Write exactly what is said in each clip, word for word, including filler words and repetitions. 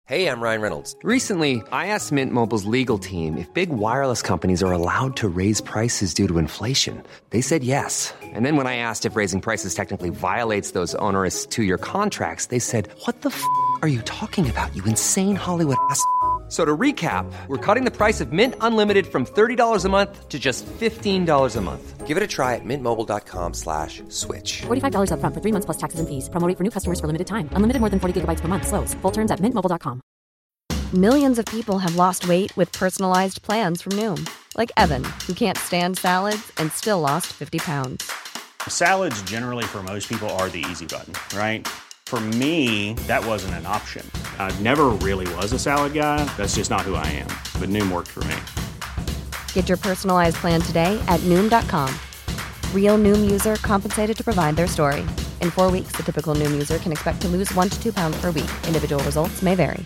Hey, I'm Ryan Reynolds. Recently, I asked Mint Mobile's legal team if big wireless companies are allowed to raise prices due to inflation. They said yes. And then when I asked if raising prices technically violates those onerous two-year contracts, they said, what the f*** are you talking about, you insane Hollywood ass f- So to recap, we're cutting the price of Mint Unlimited from thirty dollars a month to just fifteen dollars a month. Give it a try at mintmobile.com slash switch. forty-five dollars up front for three months plus taxes and fees. Promo rate for new customers for limited time. Unlimited more than forty gigabytes per month. Slows full terms at mint mobile dot com. Millions of people have lost weight with personalized plans from Noom. Like Evan, who can't stand salads and still lost fifty pounds. Salads generally for most people are the easy button, right? For me, that wasn't an option. I never really was a salad guy. That's just not who I am. But Noom worked for me. Get your personalized plan today at Noom dot com. Real Noom user compensated to provide their story. In four weeks, the typical Noom user can expect to lose one to two pounds per week. Individual results may vary.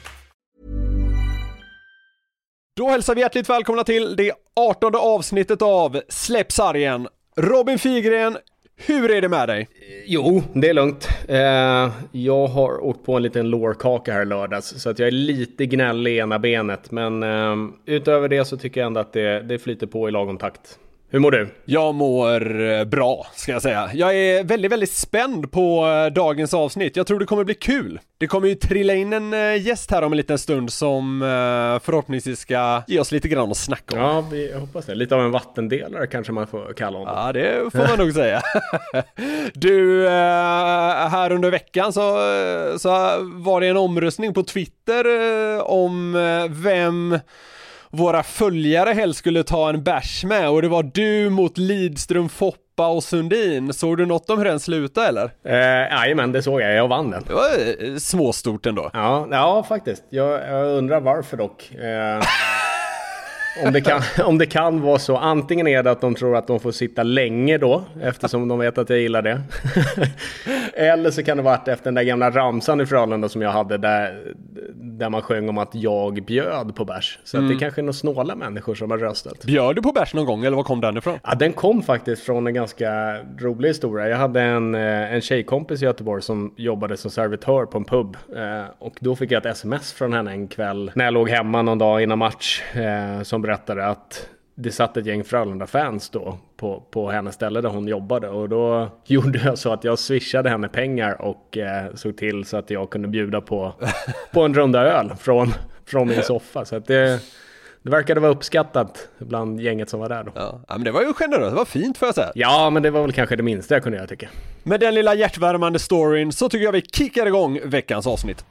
Då hälsar vi hjärtligt välkomna till det artonde avsnittet av Släpp sargen. Robin Figren, hur är det med dig? Jo, det är lugnt. Eh, jag har åkt på en liten lårkaka här lördags, så att jag är lite gnällig i ena benet. Men eh, utöver det så tycker jag ändå att det, det flyter på i lagom takt. Hur mår du? Jag mår bra, ska jag säga. Jag är väldigt, väldigt spänd på dagens avsnitt. Jag tror det kommer bli kul. Det kommer ju trilla in en gäst här om en liten stund som förhoppningsvis ska ge oss lite grann att snacka om. Ja, vi hoppas det. Lite av en vattendelare kanske man får kalla honom. Ja, det får man nog säga. Du, här under veckan så, så var det en omröstning på Twitter om vem våra följare helst skulle ta en bärs med, och det var du mot Lidström, Foppa och Sundin. Såg du något om hur den slutade eller? Eh, nej, men det såg jag. Jag vann den. Det var småstort ändå. Ja, ja faktiskt. Jag, jag undrar varför dock. Eh... Om det, kan, om det kan vara så. Antingen är det att de tror att de får sitta länge då, eftersom de vet att jag gillar det. Eller så kan det vara efter den där gamla ramsan i Frölunda som jag hade där, där man sjöng om att jag bjöd på bärs. Så mm. att det kanske är några snåla människor som har röstat. Bjöd du på bärs någon gång eller var kom den ifrån? Ja, den kom faktiskt från en ganska rolig historia. Jag hade en, en tjejkompis i Göteborg som jobbade som servitör på en pub. Och då fick jag ett sms från henne en kväll när jag låg hemma någon dag innan match, som berättade att det satt ett gäng Frölunda-fans då på, på hennes ställe där hon jobbade, och då gjorde jag så att jag swishade henne pengar och eh, såg till så att jag kunde bjuda på, på en runda öl från, från min soffa, så att det, det verkade vara uppskattat bland gänget som var där då. Ja, men det var ju generöst, det var fint för jag säga. Ja, men det var väl kanske det minsta jag kunde göra, tycker jag. Med den lilla hjärtvärmande storyn så tycker jag vi kickar igång veckans avsnitt.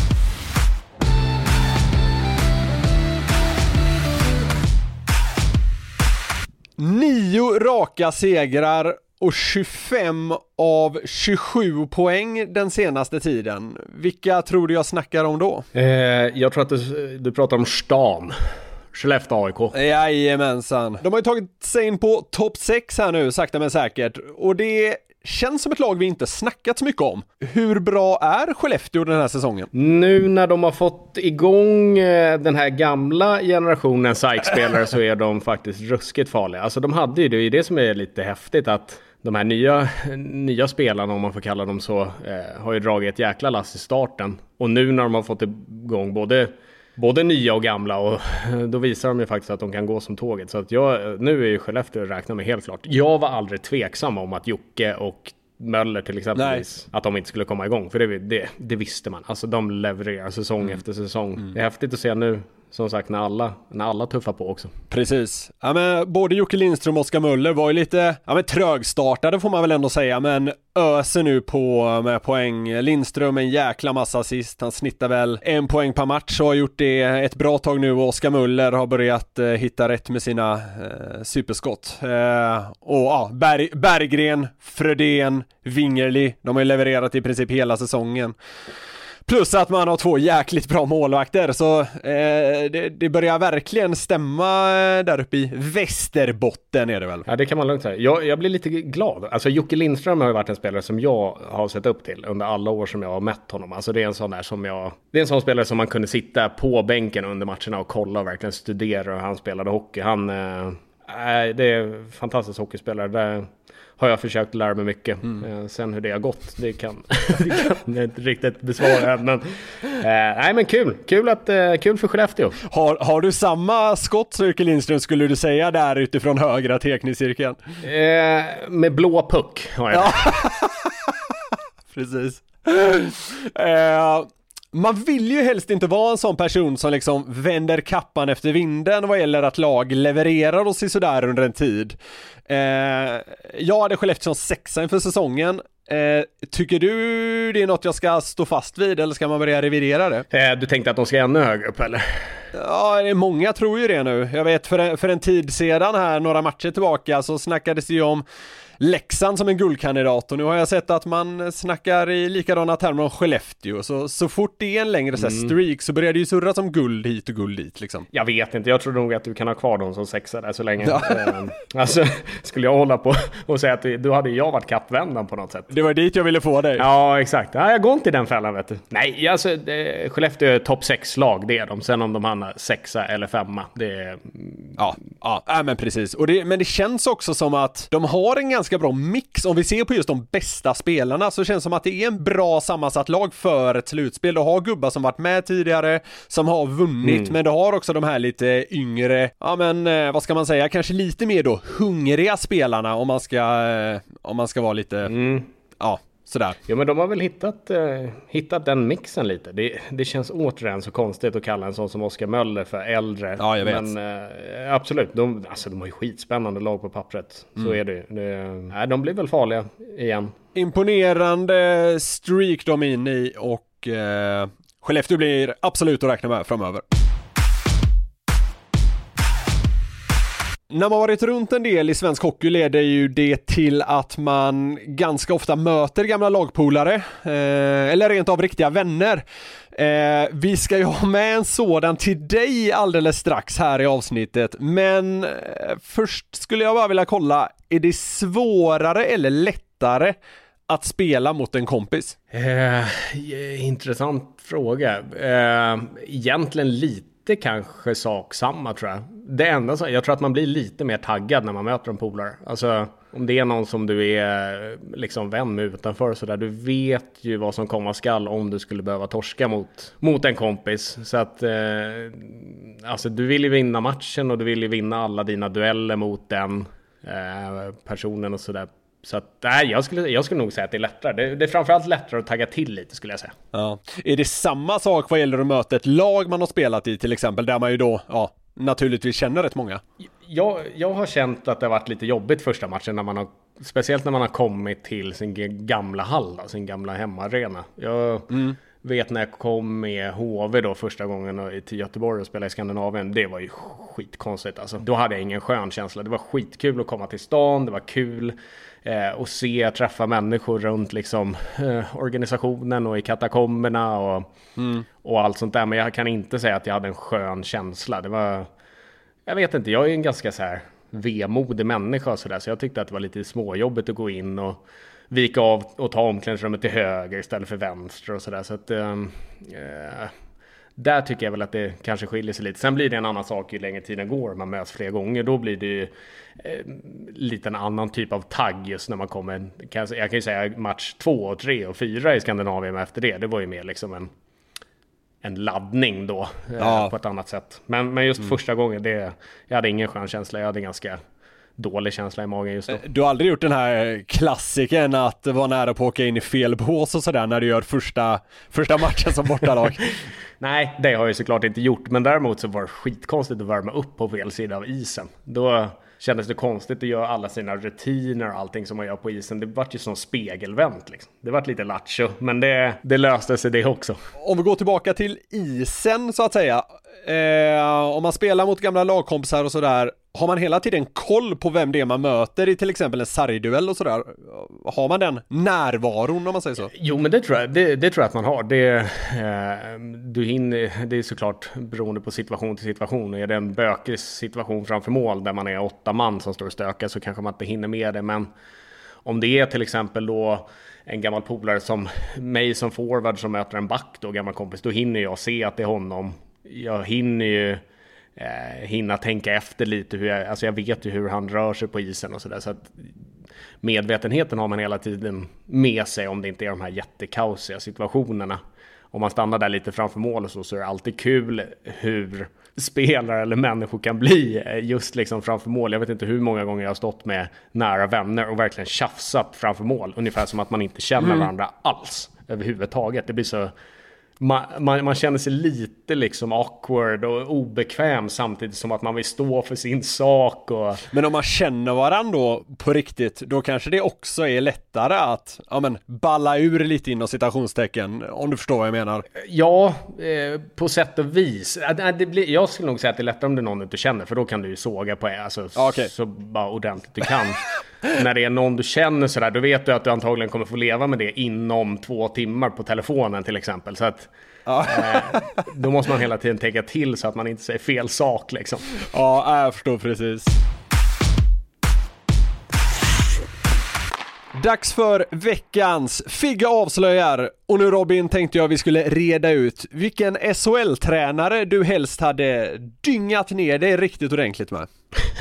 Nio raka segrar och tjugofem av tjugosju poäng den senaste tiden. Vilka tror du jag snackar om då? Eh, jag tror att du, du pratar om stan. Skellefteå A I K. Jajamensan. De har ju tagit sig in på topp sex här nu, sakta men säkert. Och det känns som ett lag vi inte snackat så mycket om. Hur bra är Skellefteå den här säsongen? Nu när de har fått igång den här gamla generationen S A I K-spelare så är de faktiskt ruskigt farliga. Alltså de hade ju det, är det som är lite häftigt, att de här nya, nya spelarna, om man får kalla dem så, eh, har ju dragit ett jäkla lass i starten. Och nu när de har fått igång både Både nya och gamla, och då visar de ju faktiskt att de kan gå som tåget. Så att jag, nu är ju Skellefteå räknar med helt klart. Jag var aldrig tveksam om att Jocke och Möller till exempel, att de inte skulle komma igång. För det, det, det visste man. Alltså de levererar säsong mm. efter säsong. Mm. Det är häftigt att se nu, som sagt, när alla, när alla tuffar på också. Precis. Ja, men både Jocke Lindström och Oskar Möller var ju lite ja, men trögstartade får man väl ändå säga, men öser nu på med poäng. Lindström en jäkla massa assist. Han snittar väl en poäng per match och har gjort det ett bra tag nu, och Oskar Möller har börjat eh, hitta rätt med sina eh, superskott. Eh, och ja, Berg, Berggren, Frödén, Wingerli, de har ju levererat i princip hela säsongen. Plus att man har två jäkligt bra målvakter, så eh, det, det börjar verkligen stämma där uppe i Västerbotten är det väl. Ja, det kan man lugnt säga. Jag, jag blir lite glad. Alltså Jocke Lindström har ju varit en spelare som jag har sett upp till under alla år som jag har mätt honom. Alltså det är en sån där som jag, det är en sån spelare som man kunde sitta på bänken under matcherna och kolla och verkligen studera hur han spelade hockey. Han... Eh, Nej, det är fantastisk hockeyspelare. Där har jag försökt lära mig mycket. Mm. Sen hur det har gått, det kan, det kan jag inte riktigt besvara. Men, eh, nej, men kul. Kul, att, eh, kul för Skellefteå. Har, har du samma skott som Jocke Lindström, skulle du säga, där utifrån högra teknikcirkeln? Eh, med blå puck har jag. Ja. Precis. eh, man vill ju helst inte vara en sån person som liksom vänder kappan efter vinden vad gäller att lag levererar oss i sådär under en tid. Eh, jag hade Skellefteå som sexa inför säsongen. Eh, tycker du det är något jag ska stå fast vid, eller ska man börja revidera det? Eh, du tänkte att de ska ännu högre upp, eller? Ja, många tror ju det nu. Jag vet för en, för en tid sedan här, några matcher tillbaka, så snackades det ju om Leksand som en guldkandidat, och nu har jag sett att man snackar i likadana termer om Skellefteå. Så, så fort det är en längre mm. streak så börjar det ju surra som guld hit och guld dit liksom. Jag vet inte, jag tror nog att du kan ha kvar dem som sexa där så länge. Ja. Alltså, skulle jag hålla på och säga att du hade jag varit kappvändan på något sätt. Det var dit jag ville få dig. Ja, exakt. Ja, jag går inte i den fällan, vet du. Nej, alltså det, Skellefteå är topp sex lag, det är de. Sen om de hamnar sexa eller femma, det är... Ja, ja, ja men precis. Och det, men det känns också som att de har en ganska bra mix. Om vi ser på just de bästa spelarna så känns det som att det är en bra sammansatt lag för ett slutspel. Du har gubbar som varit med tidigare, som har vunnit, mm. men du har också de här lite yngre, ja men vad ska man säga, kanske lite mer då hungriga spelarna, om man ska om man ska vara lite mm. ja, sådär. Ja, men de har väl hittat eh, hittat den mixen lite. Det, det känns återigen så konstigt att kalla en sån som Oskar Möller för äldre. Ja, jag vet. Men eh, absolut, de, alltså, de har ju skitspännande lag på pappret. Så mm. är det, det nej, de blir väl farliga igen. Imponerande streak de in i, och eh, Skellefteå blir absolut att räkna med framöver. När man varit runt en del i svensk hockey leder ju det till att man ganska ofta möter gamla lagpolare, eh, eller rent av riktiga vänner. Eh, vi ska ju ha med en sådan till dig alldeles strax här i avsnittet, men eh, först skulle jag bara vilja kolla, är det svårare eller lättare att spela mot en kompis? Eh, intressant fråga. Eh, egentligen lite Det kanske sak samma, tror jag. Det enda så, jag tror att man blir lite mer taggad när man möter en polare. Alltså om det är någon som du är liksom vän med utanför så där, du vet ju vad som komma skall om du skulle behöva torska mot, mot en kompis. Så att eh, alltså du vill ju vinna matchen och du vill ju vinna alla dina dueller mot den eh, personen och sådär. Så att, nej, jag skulle, jag skulle nog säga att det är lättare. Det, det är framförallt lättare att tagga till lite, skulle jag säga. Ja. Är det samma sak vad gäller att möta ett lag man har spelat i till exempel, där man ju då, ja, naturligtvis känner rätt många? Jag, jag har känt att det har varit lite jobbigt första matchen, när man har, speciellt när man har kommit till sin gamla hall, då, sin gamla hemmaarena. Jag mm. vet när jag kom med H V då första gången till Göteborg och spelade i Skandinavien, det var ju skitkonstigt alltså. Då hade jag ingen skön känsla. Det var skitkul att komma till stan, det var kul eh, att se, träffa människor runt liksom eh, organisationen och i katakomberna och, mm. och allt sånt där. Men jag kan inte säga att jag hade en skön känsla. Det var, jag vet inte, jag är en ganska så här vemodig människa och så där, så jag tyckte att det var lite småjobbigt att gå in och vika av och ta omklädningsrummet till höger istället för vänster och sådär. Så att äh, där tycker jag väl att det kanske skiljer sig lite. Sen blir det en annan sak ju längre tiden går. Man möts fler gånger. Då blir det ju äh, lite en annan typ av tagg just när man kommer. Jag kan ju säga match två och tre och fyra i Skandinavien efter det. Det var ju mer liksom en, en laddning då ja. äh, på ett annat sätt. Men, men just mm. första gången, det, jag hade ingen skön känsla. Jag hade ganska dålig känsla i magen just då. Du har aldrig gjort den här klassiken att vara nära på att åka in i fel bås och sådär när du gör första, första matchen som bortalag? Nej, det har jag såklart inte gjort. Men däremot så var det skitkonstigt att värma upp på fel sida av isen. Då kändes det konstigt att göra alla sina rutiner och allting som man gör på isen. Det var ju som spegelvänt liksom. Det var lite lattjo, men det, det löste sig det också. Om vi går tillbaka till isen så att säga. Eh, om man spelar mot gamla lagkompisar och sådär, har man hela tiden koll på vem det är man möter i till exempel en sargduell och sådär? Har man den närvaron om man säger så? Jo, men det tror jag, det, det tror jag att man har. Det, eh, du hinner, det är såklart beroende på situation till situation. Är det en bökig situation framför mål där man är åtta man som står och stökar, så kanske man inte hinner med det. Men om det är till exempel då en gammal polare som mig som forward som möter en back då, gammal kompis, då hinner jag se att det är honom. Jag hinner ju eh, hinna tänka efter lite. Hur jag, alltså jag vet ju hur han rör sig på isen och sådär. Så att medvetenheten har man hela tiden med sig om det inte är de här jättekaosiga situationerna. Om man stannar där lite framför mål och så, så är det alltid kul hur spelare eller människor kan bli just liksom framför mål. Jag vet inte hur många gånger jag har stått med nära vänner och verkligen tjafsat framför mål. Ungefär som att man inte känner mm. varandra alls överhuvudtaget. Det blir så... Man, man, man känner sig lite liksom awkward och obekväm samtidigt som att man vill stå för sin sak. Och... Men om man känner varandra då på riktigt, då kanske det också är lättare att ja, men, balla ur lite inom citationstecken, om du förstår vad jag menar. Ja, eh, på sätt och vis. Det blir, jag skulle nog säga att det är lättare om det är någon du känner, för då kan du ju såga på alltså, okay. så bara ordentligt du kan. När det är någon du känner sådär, då vet du att du antagligen kommer få leva med det inom två timmar på telefonen till exempel. Så att ja. eh, då måste man hela tiden tänka till så att man inte säger fel sak liksom. Ja, jag förstår precis. Dags för veckans Figge avslöjar. Och nu Robin tänkte jag vi skulle reda ut vilken S H L-tränare du helst hade dyngat ner dig riktigt ordentligt med.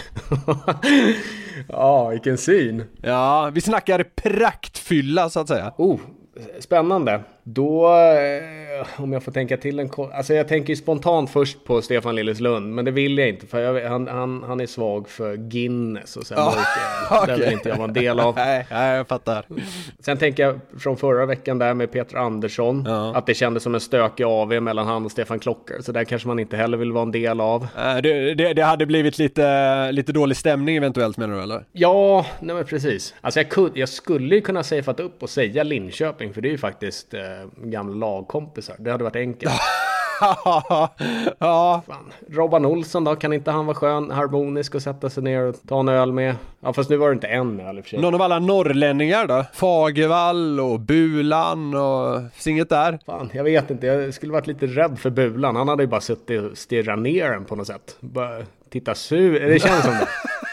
Ja, vilken syn. Ja, vi snackar praktfylla så att säga. Oh, spännande. Då, eh, om jag får tänka till en... Alltså jag tänker ju spontant först på Stefan Lilleslund, men det vill jag inte, för jag, han, han, han är svag för Guinness och sen oh, okay. Det vill inte jag vara en del av. Nej, jag fattar. Sen tänker jag från förra veckan där med Peter Andersson, ja. Att det kändes som en stökig A V mellan han och Stefan Klocker, så där kanske man inte heller vill vara en del av. Äh, det, det, det hade blivit lite, lite dålig stämning eventuellt, menar du eller? Ja, nej men precis. Alltså jag, kunde, jag skulle ju kunna safeat upp och säga Linköping, för det är ju faktiskt eh, gamla lagkompisar. Det hade varit enkelt. Ja. Fan. Robban Olsson då, kan inte han vara skön, harmonisk och sätta sig ner och ta en öl med? Ja, fast nu var det inte en öl i och för sig. Någon av alla norrlänningar då? Fagervall och Bulan och inget där? Fan, jag vet inte. Jag skulle varit lite rädd för Bulan. Han hade ju bara suttit och stirrat ner den på något sätt. Bara titta sur. Det känns som det.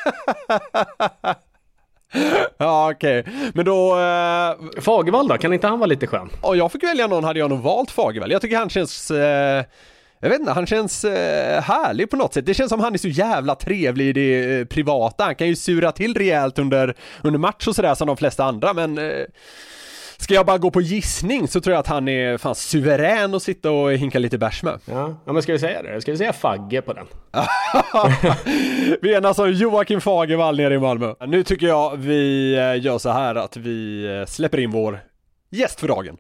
Ja, okej. Okay. Men då... Eh... Fagervall då? Kan inte han vara lite skön? Och jag fick välja någon, hade jag nog valt Fagervall. Jag tycker han känns... Eh... Jag vet inte, han känns eh, härlig på något sätt. Det känns som han är så jävla trevlig i det eh, privata. Han kan ju sura till rejält under, under match och sådär som de flesta andra. Men eh, ska jag bara gå på gissning så tror jag att han är fan suverän att sitta och hinka lite bärs med. Ja, ja men ska vi säga det? Ska vi säga Fagge på den? Vi är alltså Joakim Fagervall nere i Malmö. Nu tycker jag vi gör så här att vi släpper in vår gäst för dagen.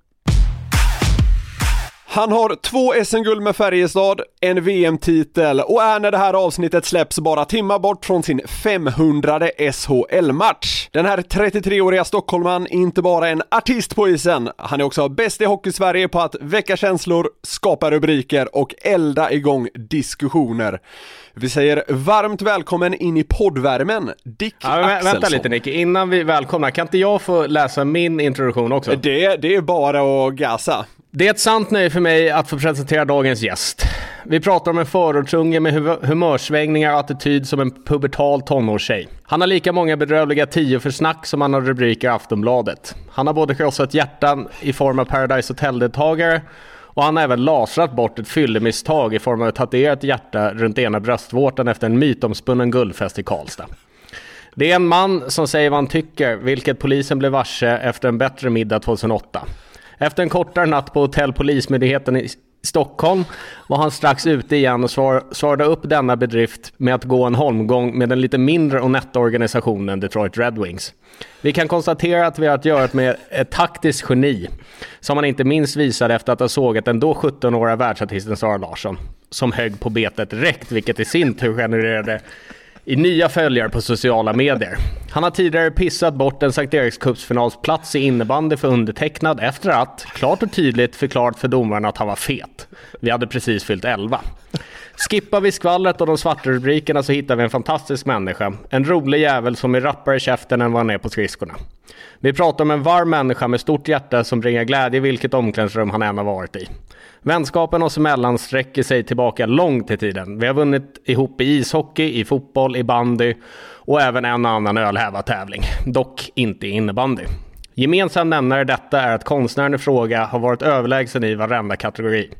Han har två S M-guld med Färjestad, en V M-titel och är när det här avsnittet släpps bara timmar bort från sin femhundrade S H L-match. Den här trettiotre-åriga stockholman är inte bara en artist på isen, han är också bäst i Hockey-Sverige på att väcka känslor, skapa rubriker och elda igång diskussioner. Vi säger varmt välkommen in i poddvärmen, Dick ja, Axelsson. Vänta lite Nick, innan vi välkomnar, kan inte jag få läsa min introduktion också? Det, det är bara att gasa. Det är ett sant nöje för mig att få presentera dagens gäst. Vi pratar om en förortsunge med humörsvängningar och attityd som en pubertal tonårstjej. Han har lika många bedrövliga tio för snack som han har rubriker i Aftonbladet. Han har både krossat hjärtan i form av Paradise Hotel-deltagare och han har även lasrat bort ett fyllemisstag i form av ett tatuerat hjärta runt ena bröstvårtan efter en mytomspunnen guldfest i Karlstad. Det är en man som säger vad han tycker, vilket polisen blev varse efter en bättre middag tjugohundraåtta. Efter en kortare natt på Hotell Polismyndigheten i Stockholm var han strax ute igen och svar, svarade upp denna bedrift med att gå en holmgång med den lite mindre och nätta organisationen Detroit Red Wings. Vi kan konstatera att vi har att göra med ett taktiskt geni som man inte minst visade efter att ha sågat den då sjutton-åriga världsartisten Sara Larsson som högg på betet direkt, vilket i sin tur genererade i nya följare på sociala medier. Han har tidigare pissat bort en Sankt Eriks cupsfinalsplats i innebandy för undertecknad efter att, klart och tydligt, förklarat för domaren att han var fet. Vi hade precis fyllt elva. Skippar vi skvallret och de svarta rubrikerna så hittar vi en fantastisk människa. En rolig jävel som är rappare i käften än vad han är på skridskorna. Vi pratar om en varm människa med stort hjärta som bringar glädje i vilket omklädningsrum han än har varit i. Vänskapen oss emellan sträcker sig tillbaka långt i tiden. Vi har vunnit ihop i ishockey, i fotboll, i bandy och även en annan ölhäva-tävling. Dock inte i innebandy. Gemensam nämnare detta är att konstnären i fråga har varit överlägsen i varenda kategori.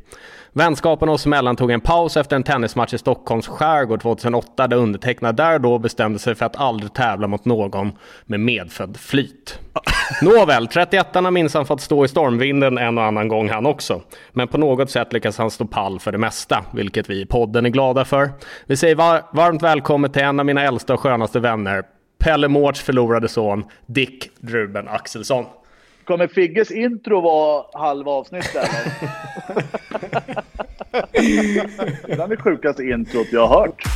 Vänskapen oss emellan tog en paus efter en tennismatch i Stockholms skärgård tjugohundraåtta där undertecknad där då bestämde sig för att aldrig tävla mot någon med medfödd flyt. Nåväl, trettioettarna minns han fått stå i stormvinden en och annan gång han också. Men på något sätt lyckas han stå pall för det mesta, vilket vi i podden är glada för. Vi säger var- varmt välkommen till en av mina äldsta och skönaste vänner, Pelle Mårts förlorade son, Dick Ruben Axelsson. Kommer Figges intro vara halva avsnitt eller? Det är det sjukaste introt jag har hört.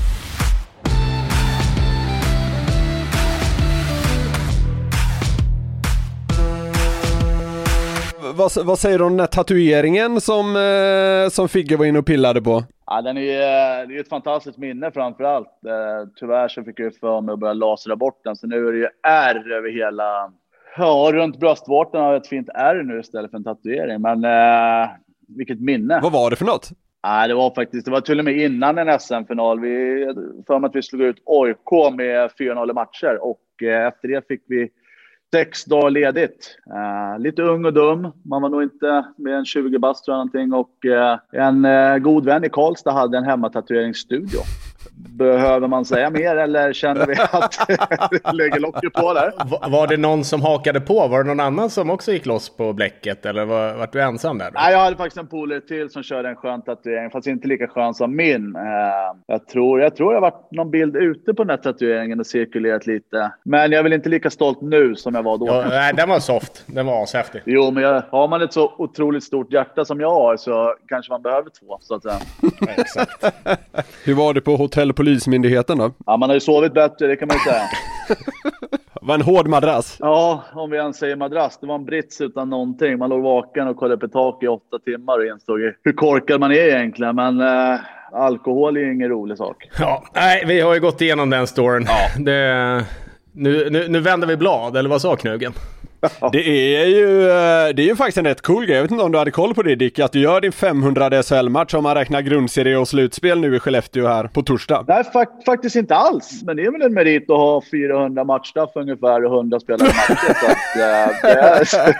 Vad, vad säger du om den här tatueringen som, eh, som Figge var inne och pillade på? Ja, den är ju, det är ett fantastiskt minne framförallt. Eh, tyvärr så fick jag för mig att börja lasra bort den. Så nu är det ju ärr över hela... Ja, runt bröstvårtan har ett fint ärr nu istället för en tatuering. Men eh, vilket minne. Vad var det för något? Ja, det var faktiskt, det var till och med innan en S M-final. Vi, för mig att vi slog ut O I K med fyra noll matcher. Och eh, efter det fick vi sex dagar ledigt. Uh, lite ung och dum. Man var nog inte mer än tjugo bast tror jag någonting. Och uh, en uh, god vän i Karlstad hade en hemmatatueringsstudio. Behöver man säga mer eller känner vi att det lägger locket på där? Var, var det någon som hakade på? Var det någon annan som också gick loss på bläcket? Eller var, var du ensam där då? Nej, jag hade faktiskt en polare till som körde en skön tatuering. Fast inte lika skön som min. Uh, jag tror jag tror jag har varit någon bild ute på den här tatueringen och cirkulerat lite. Men jag är väl inte lika stolt nu som jag var då. Ja, nej, den var soft. Den var ashäftig. Jo, men jag, har man ett så otroligt stort hjärta som jag har så kanske man behöver två, så att säga. Ja, exakt. Hur var det på hotell- och polismyndigheten då? Ja, man har ju sovit bättre, det kan man ju säga. Var en hård madrass? Ja, om vi ens säger madrass. Det var en brits utan någonting. Man låg vaken och kollade på tak i åtta timmar och insåg hur korkad man är egentligen. Men äh, alkohol är ingen rolig sak. Ja, nej, vi har ju gått igenom den storyn. Ja. Det... Nu, nu, nu vänder vi blad, eller vad sa Knugen? Det är ju det är ju faktiskt en rätt cool grej. Jag vet inte om du hade koll på det, Dick, att du gör din femhundrade S H L-match om man räknar grundserie och slutspel nu i Skellefteå här på torsdag. Nej, fakt- faktiskt inte alls. Men det är väl en merit att ha fyrahundra matchstraff ungefär och hundra spelare matcher. Så att, äh, det, är...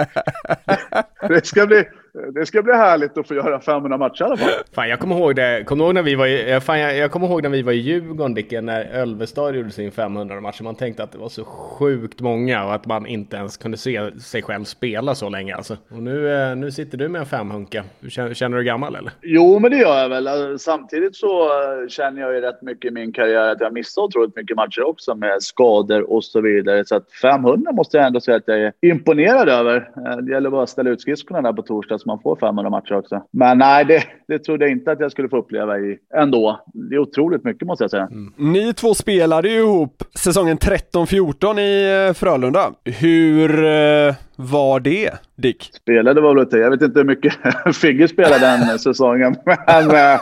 det, ska bli, det ska bli härligt att få göra femhundra matcher i alla fall. Fan, jag kommer ihåg det. Kommer ihåg när vi var i, fan, jag, jag kommer ihåg när vi var i Djurgården, Dick, när Ölvestad gjorde sin femhundra matcher. Man tänkte att det var så sjukt många och att man inte ens kunde se sig själv spela så länge. Alltså. Och nu, nu sitter du med en femhunka. Känner, känner du gammal eller? Jo, men det gör jag väl. Samtidigt så känner jag ju rätt mycket i min karriär att jag missat otroligt mycket matcher också med skador och så vidare. Så att femhundra måste jag ändå säga att jag är imponerad över. Det gäller bara att ställa ut skridskorna där på torsdag så man får femhundra matcher också. Men nej, det, det trodde jag inte att jag skulle få uppleva i ändå. Det är otroligt mycket måste jag säga. Mm. Ni två spelade ju ihop säsongen tretton fjorton i Frölunda. Hur eh, var det, Dick? Spelade var väl inte. Jag vet inte hur mycket Figge spelade den säsongen. Men eh,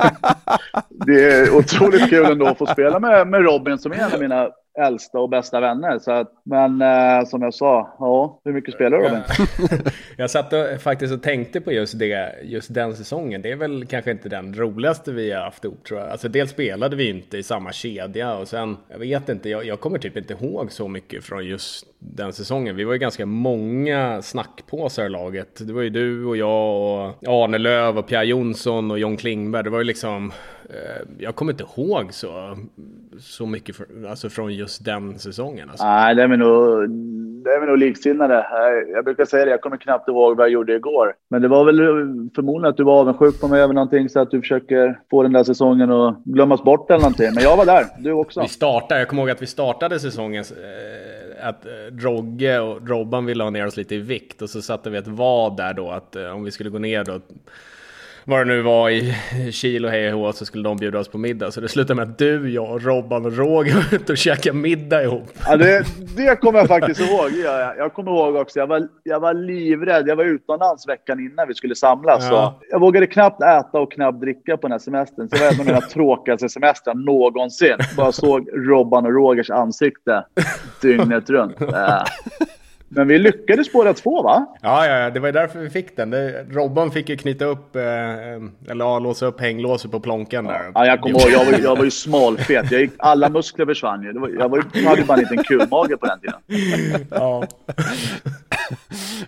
det är otroligt kul ändå att få spela med, med Robin som är en av mina äldsta och bästa vänner. Så att, men eh, som jag sa, ja, hur mycket spelar Robin? Jag satt och, faktiskt och tänkte på just det, just den säsongen. Det är väl kanske inte den roligaste vi har haft ihop, tror jag. Alltså dels spelade vi inte i samma kedja och sen, jag vet inte, jag, jag kommer typ inte ihåg så mycket från just den säsongen. Vi var ju ganska många snackpåsar i laget. Det var ju du och jag och Arne Löv och Pierre Jonsson och John Klingberg. Det var ju liksom, eh, jag kommer inte ihåg så, så mycket för, alltså från just den säsongen. Alltså. Nej, det är väl nog, det är väl nog liksinnade. Jag brukar säga det, jag kommer knappt ihåg vad jag gjorde igår. Men det var väl förmodligen att du var avundsjuk på mig över någonting så att du försöker få den där säsongen att glömmas bort eller någonting. Men jag var där, du också. Vi startade, jag kommer ihåg att vi startade säsongen eh, att eh, Rogge och Robban ville ha ner oss lite i vikt. Och så satte vi ett vad där då att eh, om vi skulle gå ner då, vad det nu var i kilo hej och hå, så skulle de bjuda oss på middag. Så det slutade med att du, jag, Robban och Roger var ute och käkade middag ihop. Ja, det, det kommer jag faktiskt ihåg. Jag, jag kommer ihåg också, jag var, jag var livrädd. Jag var utomlands veckan innan vi skulle samlas. Ja. Så jag vågade knappt äta och knappt dricka på den här semestern. Så det var en av mina tråkigaste semestrar någonsin. Bara såg Robban och Rogers ansikte dygnet runt. Ja. Men vi lyckades båda två, va? Ja, ja, det var därför vi fick den. Det, Robban fick ju knyta upp, eh, eller ja, låsa upp hänglåset på plånkan där. Ja, jag kommer ihåg, jag var, jag var ju smalfet. Jag gick, alla muskler försvann ju. Det var, jag var ju, jag hade bara en liten kulmage på den tiden. Ja.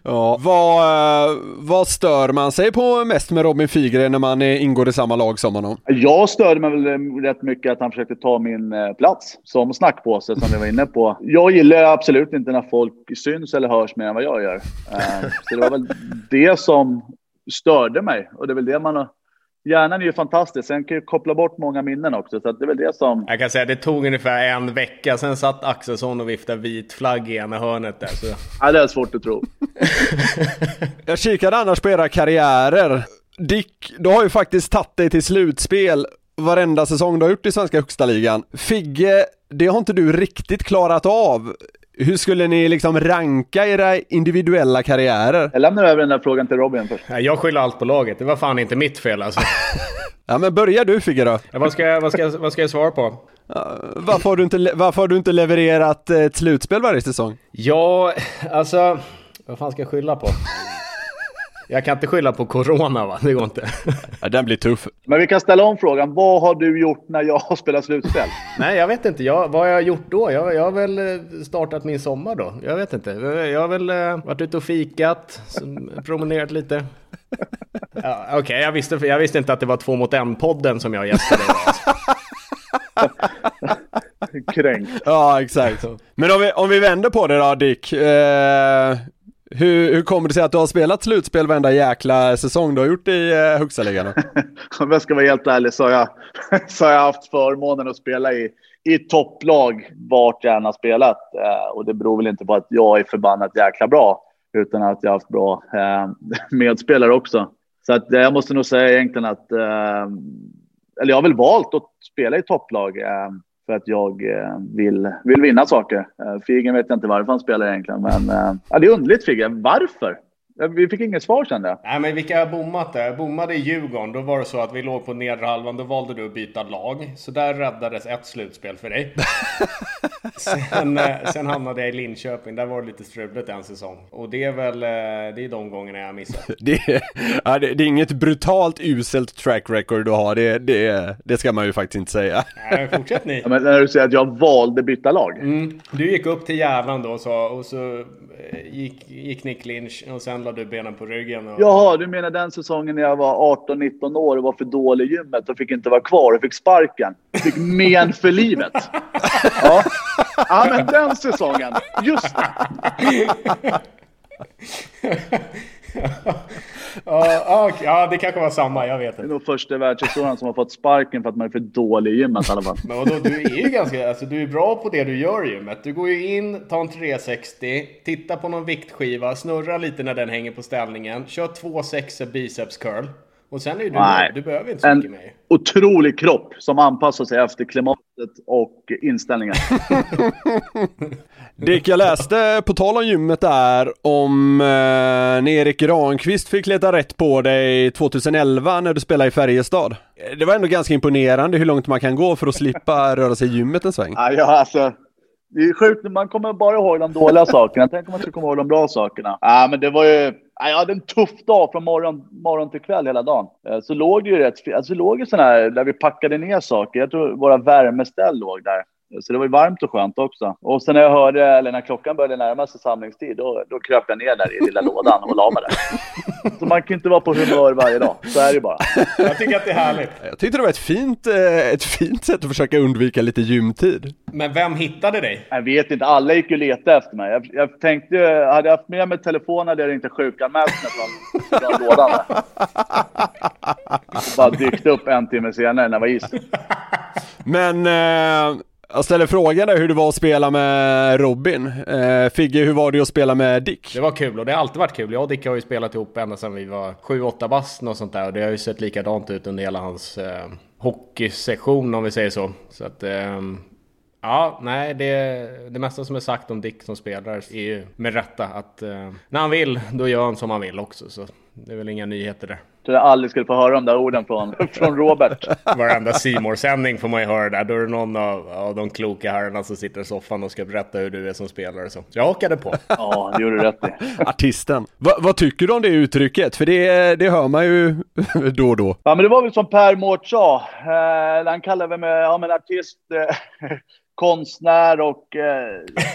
Ja, vad, vad stör man sig på mest med Robin Figren när man ingår i samma lag som honom? Jag störde mig väl rätt mycket att han försökte ta min plats som snackpåse som vi var inne på. Jag gillar absolut inte när folk syns eller hörs mer än vad jag gör. Så det var väl det som störde mig. Och det är väl det man har... Hjärnan är ju fantastisk. Sen kan ju koppla bort många minnen också. Så att det är väl det som... Jag kan säga att det tog ungefär en vecka. Sen satt Axelsson och viftade vit flagg i ena hörnet där. Så... Ja, det är svårt att tro. Jag kikade annars på era karriärer. Dick, du har ju faktiskt tagit dig till slutspel varenda säsong du har gjort i svenska högsta ligan. Figge, det har inte du riktigt klarat av. Hur skulle ni liksom ranka era individuella karriärer? Jag lämnar över den där frågan till Robin först. Jag skyller allt på laget. Det var fan inte mitt fel alltså. Ja, men börjar du, Figge, då? Ja, vad, ska jag, vad, ska jag, vad ska jag svara på? Ja, varför, har du inte, varför har du inte levererat ett slutspel varje säsong? Ja, alltså... Vad fan ska jag skylla på? Jag kan inte skylla på corona, va? Det går inte. Ja, den blir tuff. Men vi kan ställa om frågan. Vad har du gjort när jag har spelat slutspel? Nej, jag vet inte. Jag, vad har jag gjort då? Jag, jag har väl startat min sommar då. Jag vet inte. Jag har väl uh, varit ute och fikat. Promenerat lite. Ja, Okej, okay, jag, visste, jag visste inte att det var två mot en-podden som jag gästade. Kränkt. Ja, exakt. Men om vi, om vi vänder på det då, Dick. Eh... Hur, hur kommer det sig att du har spelat slutspel varenda jäkla säsong du har gjort i uh, högsta ligan? Om jag ska vara helt ärlig så har jag, så har jag haft förmånen att spela i, i topplag vart jag än har spelat. Uh, och det beror väl inte på att jag är förbannat jäkla bra, utan att jag har haft bra uh, medspelare också. Så att, uh, jag måste nog säga egentligen att uh, eller jag har väl valt att spela i topplag uh, för att jag eh, vill, vill vinna saker. Eh, Figgen vet jag inte varför han spelar egentligen. Men eh, ja, det är underligt, Figgen. Varför? Vi fick inget svar sen där. Nej, men vilka har bommat där? Jag bommade i Djurgården. Då var det så att vi låg på nedre halvan. Då valde du att byta lag. Så där räddades ett slutspel för dig. sen, sen hamnade jag i Linköping. Där var det lite struligt en säsong. Och det är väl det är de gångerna jag missat. det, är, ja, det, det är inget brutalt uselt track record du har. Det, det, det ska man ju faktiskt inte säga. Nej, fortsätt ni. Ja, men när du säger att jag valde byta lag. Mm. Du gick upp till Järvan då och så, och så gick, gick Nick Lynch och sen la du benen på ryggen. Och... Jaha, du menar den säsongen när jag var arton nitton år och var för dålig i gymmet och fick inte vara kvar och fick sparken. Fick men för livet. Ja. Ja, men den säsongen. Just det. ja, okay. Ja, det kanske var samma, jag vet inte. Det är nog första världshistorien som har fått sparken för att man är för dålig i gymmet i alla fall. Men då, du är ju ganska, alltså du är bra på det du gör i gymmet. Du går ju in, tar en trehundrasextio, tittar på någon viktskiva, snurrar lite när den hänger på ställningen, kör två sexor biceps curl. Och sen är ju du, Nej, du behöver inte så en mycket mer. Otrolig kropp som anpassar sig efter klimatet och inställningen. Dick, jag läste på tal om gymmet där om eh, när Erik Granqvist fick leta rätt på dig tjugoelva när du spelade i Färjestad. Det var ändå ganska imponerande hur långt man kan gå för att slippa röra sig i gymmet en sväng. Ja, ja alltså... Det är sjukt, man kommer bara ihåg de dåliga sakerna. Tänk om man ska komma ihåg de bra sakerna. Ja, men det var ju... Jag hade en tuff dag från morgon, morgon till kväll hela dagen. Så låg det ju rätt... Alltså låg ju sådana här där vi packade ner saker. Jag tror våra värmeställ låg där. Så det var ju varmt och skönt också. Och sen när jag hörde, eller när klockan började närma sig samlingstid, då, då kröp jag ner där i lilla lådan och la mig där. Så man kan inte vara på humör varje dag. Så är det bara. Jag tycker att det är härligt. Jag tyckte det var ett fint, ett fint sätt att försöka undvika lite gymtid. Men vem hittade dig? Jag vet inte, alla gick ju leta efter mig. Jag, jag tänkte, hade jag haft med mig telefonen hade jag inte sjukanmält mig från, från lådan. Bara dykt upp en timme senare när det var is. Men... Eh... Jag ställer frågan där hur det var att spela med Robin. Eh, Figge, hur var det att spela med Dick? Det var kul och det har alltid varit kul. Jag och Dick har ju spelat ihop ända sedan vi var sju åtta bast och sånt där. Och det har ju sett likadant ut under hela hans eh, hockeysession om vi säger så. Så att... Eh, ja, nej, det, det mesta som är sagt om Dick som spelare är ju med rätta att eh, när han vill, då gör han som han vill också. Så det är väl inga nyheter där. Så jag aldrig skulle få höra de där orden från, från Robert. Varenda C-more-sändning får man ju höra där. Då är det någon av, av de kloka herrarna som sitter i soffan och ska berätta hur du är som spelare. Så jag hakade på. Ja, det gjorde du rätt i. Artisten. Va, vad tycker du om det uttrycket? För det, det hör man ju då och då. Ja, men det var väl som Per Mårts sa. Eh, han kallade mig med ja, men artist. Eh, konstnär och... Eh,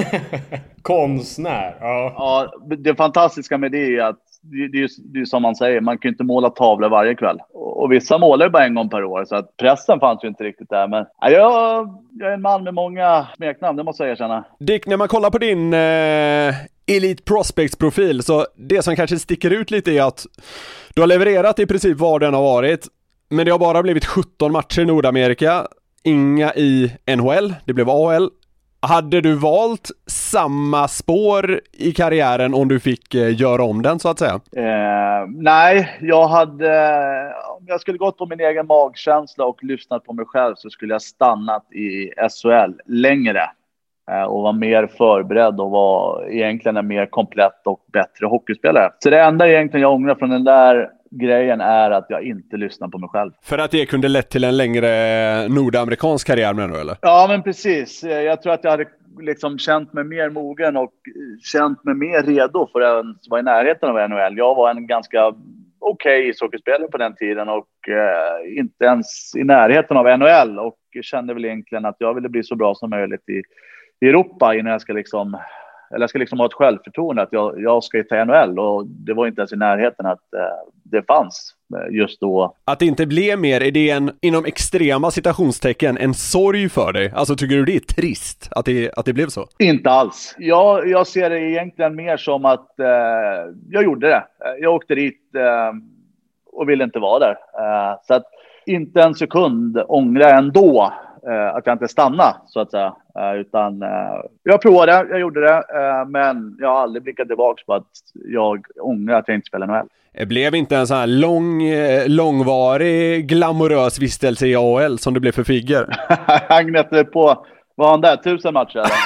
konstnär, ja. Ja, det fantastiska med det är att det, det, är, det är som man säger, man kan ju inte måla tavlor varje kväll. Och, och vissa målar bara en gång per år, så att pressen fanns ju inte riktigt där. Men ja, jag, jag är en man med många smeknamn, det måste jag erkänna. Dick, när man kollar på din eh, Elite Prospects-profil, så det som kanske sticker ut lite är att du har levererat i princip vad den har varit, men det har bara blivit sjutton matcher i Nordamerika, inga i N H L, det blev A H L. Hade du valt samma spår i karriären om du fick eh, göra om den, så att säga? Eh, nej, jag hade... Om jag skulle gått på min egen magkänsla och lyssnat på mig själv, så skulle jag stannat i S H L längre. Eh, och vara mer förberedd och vara egentligen en mer komplett och bättre hockeyspelare. Så det enda egentligen jag ångrar från den där grejen är att jag inte lyssnar på mig själv. För att det kunde lett till en längre nordamerikansk karriär, menar du, eller? Ja, men precis. Jag tror att jag hade liksom känt mig mer mogen och känt mig mer redo för att vara i närheten av N H L. Jag var en ganska okej okay ishockeyspelare på den tiden och eh, inte ens i närheten av N H L, och kände väl egentligen att jag ville bli så bra som möjligt i, i Europa innan jag ska liksom... Eller jag ska liksom ha ett självförtroende att jag, jag ska ta N H L, och det var inte ens i närheten att eh, det fanns just då. Att det inte blev mer, är det en, inom extrema citationstecken, en sorg för dig? Alltså tycker du det är trist att det, att det blev så? Inte alls. Jag, jag ser det egentligen mer som att eh, jag gjorde det. Jag åkte dit eh, och ville inte vara där. Eh, så att inte en sekund ångrar jag ändå att jag inte stannade, så att säga. Utan jag provade, jag gjorde det, men jag har aldrig blickat tillbaka på att jag ångrar att jag inte spelar N H L. Det blev inte en sån här lång, långvarig, glamorös vistelse i A H L som det blev för Figger? Han gnätte på, vad han där, tusen matcher eller?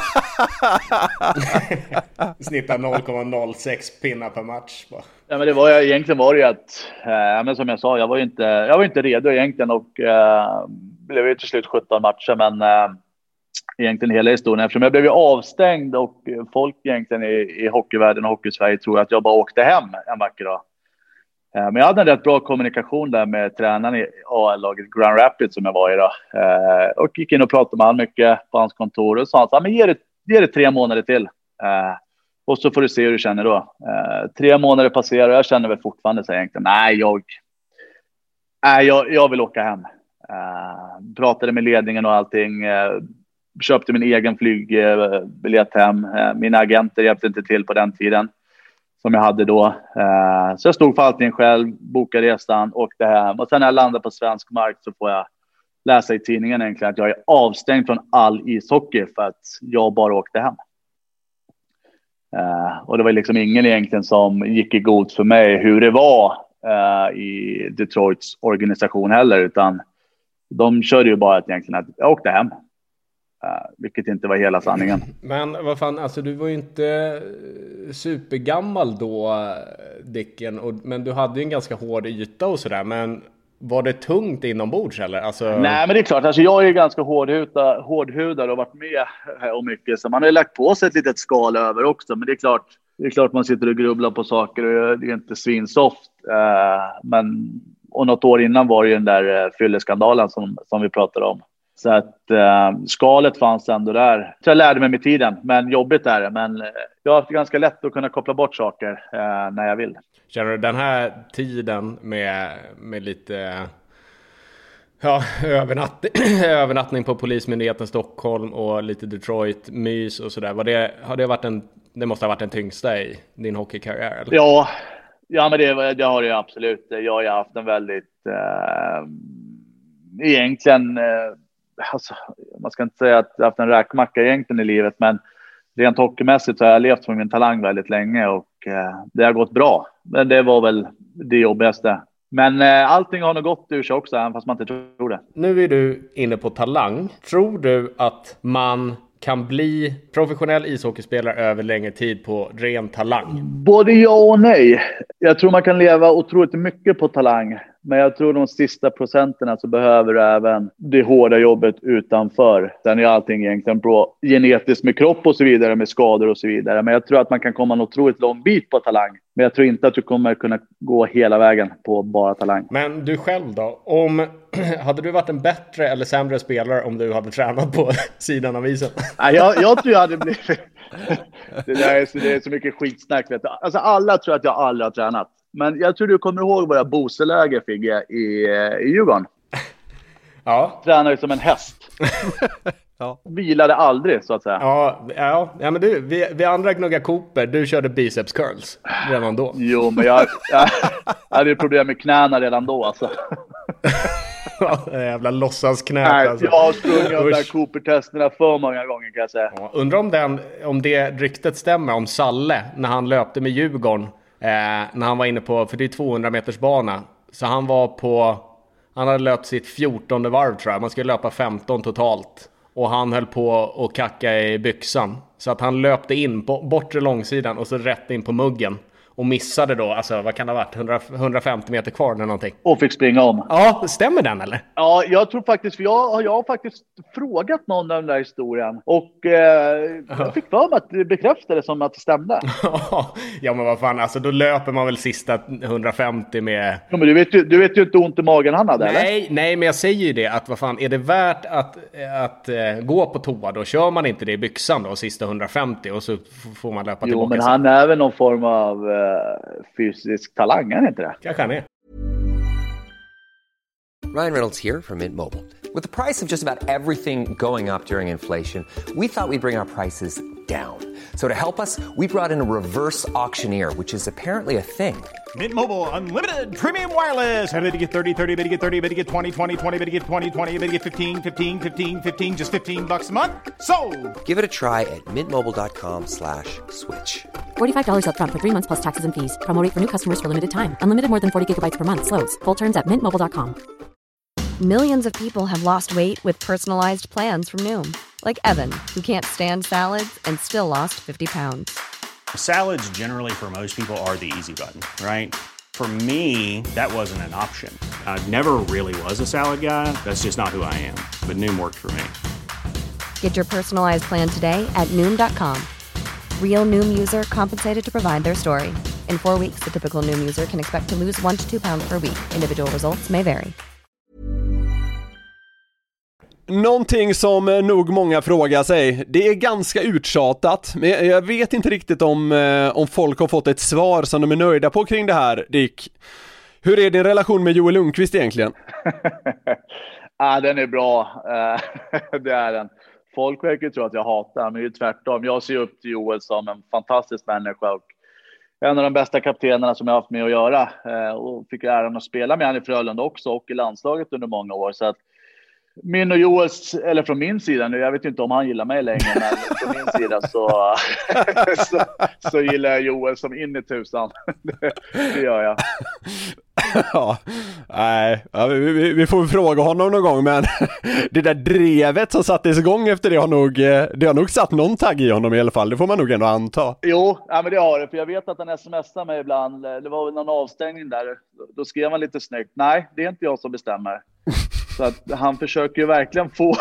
Snittar noll komma noll sex pinnar per match. Ja, men det var jag, egentligen var det ju att, äh, men som jag sa, jag var ju inte, jag var inte redo egentligen, och äh, blev ju till slut sjutton matcher, men äh, egentligen hela historien, eftersom jag blev ju avstängd och folk egentligen i, i hockeyvärlden och hockeysverige tror att jag bara åkte hem en vacker dag. Äh, men jag hade en rätt bra kommunikation där med tränaren i A L-laget Grand Rapids som jag var i då, äh, och gick in och pratade med han mycket på hans kontor och sa han, men ge det, ge det tre månader till. Äh, Och så får du se hur du känner då. Eh, tre månader passerar och jag känner väl fortfarande så egentligen. Nej, jag, nej jag, jag vill åka hem. Eh, pratade med ledningen och allting. Eh, köpte min egen flygbiljett hem. Eh, mina agenter hjälpte inte till på den tiden som jag hade då. Eh, så jag stod för allting själv. Bokade resan, åkte hem. Och sen när jag landade på svensk mark så får jag läsa i tidningen egentligen att jag är avstängd från all ishockey för att jag bara åkte hem. Uh, och det var liksom ingen egentligen som gick i god för mig hur det var uh, i Detroits organisation heller, utan de körde ju bara att egentligen att jag åkte hem, uh, vilket inte var hela sanningen. Men vad fan, alltså du var ju inte supergammal då, Dicken, och, men du hade ju en ganska hård yta och sådär, men var det tungt inombords eller? Alltså... Nej, men det är klart. Alltså, jag är ju ganska hårdhudad, hårdhudad och varit med och mycket. Så man har ju lagt på sig ett litet skal över också. Men det är klart, det är klart man sitter och grubblar på saker och det är inte svinsoft. Uh, men, och något år innan var det ju den där uh, fylleskandalen som, som vi pratade om. Så att uh, skalet fanns ändå där. Så jag lärde mig med tiden, men jobbigt är det. Men uh, jag har haft ganska lätt att kunna koppla bort saker uh, när jag vill. Känner du den här tiden med, med lite ja, övernattning, övernattning på Polismyndigheten Stockholm och lite Detroit mys och sådär, var det, har det varit en, det måste ha varit den tyngsta i din hockeykarriär? Eller? Ja, ja, men det, det har det absolut. Jag har haft en väldigt eh, egentligen eh, alltså, man ska inte säga att jag har haft en räkmacka egentligen i livet, men rent hockeymässigt så har jag levt med min talang väldigt länge och eh, det har gått bra. Men det var väl det jobbigaste. Men eh, allting har nog gått ur sig också, även fast man inte tror det. Nu är du inne på talang. Tror du att man kan bli professionell ishockeyspelare över längre tid på ren talang? Både ja och nej. Jag tror man kan leva otroligt mycket på talang. Men jag tror de sista procenterna så behöver du även det hårda jobbet utanför. Sen är allting egentligen bra genetiskt med kropp och så vidare, med skador och så vidare. Men jag tror att man kan komma en otroligt lång bit på talang Men jag tror inte att du kommer kunna gå hela vägen på bara talang. Men du själv då? Om, hade du varit en bättre eller sämre spelare om du hade tränat på sidan av isen? Nej, jag, jag tror jag hade blivit... det, där är så, det är så mycket skitsnack. Vet du. Alltså alla tror att jag aldrig har tränat. Men jag tror du kommer ihåg våra Boseläger, Figge, i, i Djurgården. Ja. Tränade som en häst. Ja. Vilade aldrig, så att säga. Ja, ja, ja men du, vi, vi andra gnuggar Cooper, du körde biceps curls redan då. Jo, men jag, jag, jag hade problem med knäna redan då, alltså. Ja, jävla låtsasknät. Nej, alltså. Jag har sprungit de där Cooper-testerna för många gånger, kan jag säga. Ja, undrar om, den, om det ryktet stämmer om Salle, när han löpte med Djurgården, eh, när han var inne på, för det är tvåhundra meters bana, så han var på, han hade löpt sitt fjortonde varv tror jag, man skulle löpa femton totalt. Och han höll på att kacka i byxan. Så att han löpte in på bortre långsidan och så rätt in på muggen. Och missade då, alltså vad kan det ha varit, hundra, hundrafemtio meter kvar eller någonting. Och fick springa om. Ja, stämmer den eller? Ja, jag tror faktiskt, för jag, jag har faktiskt frågat någon om den där historien. Och eh, jag fick för mig att det bekräftades som att det stämde. Ja, men vad fan, alltså då löper man väl sista hundrafemtio med... Ja, men du vet ju, du vet ju inte ont i magen han hade, nej, eller? Nej, men jag säger ju det, att vad fan, är det värt att, att, att gå på toa, då kör man inte det i byxan då, sista hundrafemtio, och så får man löpa jo, tillbaka. Jo, men han är väl någon form av... Eh, fysisk talang, är inte det? Kanske han är. Ryan Reynolds here from Mint Mobile. With the price of just about everything going up during inflation, we thought we'd bring our prices down. So to help us, we brought in a reverse auctioneer, which is apparently a thing. Mint Mobile Unlimited Premium Wireless. How to get thirty, thirty, how to get thirty, how to get twenty, twenty, twenty, how to get twenty, twenty, how to get fifteen, fifteen, fifteen, fifteen, just fifteen bucks a month? Sold! Give it a try at mintmobile.com slash switch. forty-five dollars up front for three months plus taxes and fees. Promo rate for new customers for limited time. Unlimited more than forty gigabytes per month. Slows full terms at mint mobile dot com. Millions of people have lost weight with personalized plans from Noom. Like Evan, who can't stand salads and still lost fifty pounds. Salads generally for most people are the easy button, right? For me, that wasn't an option. I never really was a salad guy. That's just not who I am. But Noom worked for me. Get your personalized plan today at Noom dot com. Real Noom user compensated to provide their story. In four weeks, the typical Noom user can expect to lose one to two pounds per week. Individual results may vary. Någonting som nog många frågar sig, det är ganska uttjatat, men jag vet inte riktigt om, om folk har fått ett svar som de är nöjda på kring det här, Dick. Hur är din relation med Joel Lundqvist egentligen? Ja, den är bra. Det är den. Folk verkar tro att jag hatar, men det är tvärtom. Jag ser upp till Joel som en fantastisk människa och en av de bästa kaptenerna som jag har haft med att göra. Och fick äran att spela med han i Frölunda också och i landslaget under många år. Så att min och Joels, eller från min sida nu, jag vet inte om han gillar mig längre, men från min sida så, så, så gillar jag Joel som in i tusan. Det, det gör jag. Ja, nej, ja, vi, vi får fråga honom någon gång, men det där drevet som sattes igång efter det har nog, det har nog satt någon tagg i honom i alla fall, det får man nog ändå anta. Jo, ja, men det har det, för jag vet att han smsar mig ibland, det var väl någon avstängning där, då skrev han lite snyggt, nej, det är inte jag som bestämmer. Så att han försöker ju verkligen få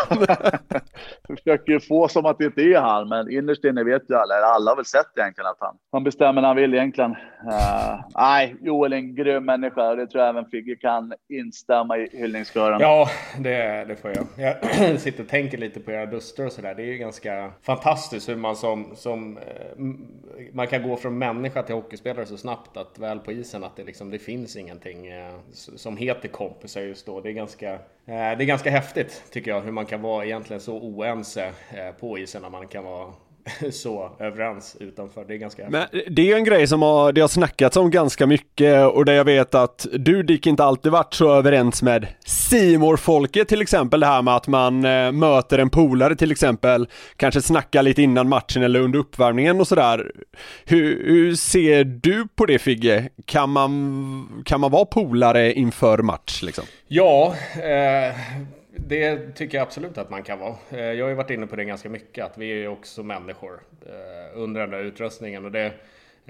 försöker ju få som att det inte är han, men innerst inne vet ju alla, alla har väl sett egentligen att han, han bestämmer när han vill egentligen. Uh, nej, Joel är en grym människa och det tror jag även Figge kan instämma i hyllningskören. Ja, det, det får jag. Jag sitter och tänker lite på era duster och sådär. Det är ju ganska fantastiskt hur man som, som man kan gå från människa till hockeyspelare så snabbt att väl på isen att det liksom, det finns ingenting som heter kompisar just då. Det är ganska Det är ganska häftigt tycker jag hur man kan vara egentligen så oense på isen när man kan vara så överens utanför. Det är ganska häftigt. Men det är en grej som har, det har snackats om ganska mycket och där jag vet att du Dick inte alltid varit så överens med C-more-folket till exempel, det här med att man äh, möter en polare till exempel, kanske snackar lite innan matchen eller under uppvärmningen och sådär. Hur, hur ser du på det, Figge? Kan man, kan man vara polare inför match liksom? Ja, eh... det tycker jag absolut att man kan vara. Jag har ju varit inne på det ganska mycket, att vi är också människor under den där utrustningen. Och det,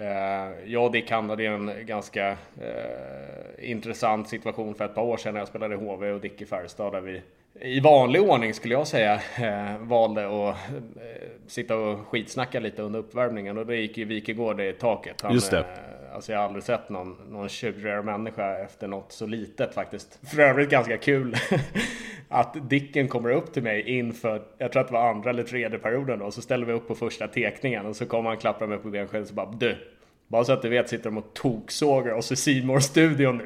jag och Dick hamnade i en ganska intressant situation för ett par år sedan när jag spelade i H V och Dick i Färjestad, där vi i vanlig ordning skulle jag säga valde att sitta och skitsnacka lite under uppvärmningen. Och då gick ju Wikegård i taket. Han, Just det. alltså jag har aldrig sett någon, någon tjurigare människa efter något så litet faktiskt. För övrigt ganska kul att Dicken kommer upp till mig inför, jag tror att det var andra eller tredje perioden då, och så ställer vi upp på första tekningen och så kommer han klappa mig på benskedet och så bara, du, bara så att du vet, sitter de och toksågar oss i Seymour studion nu.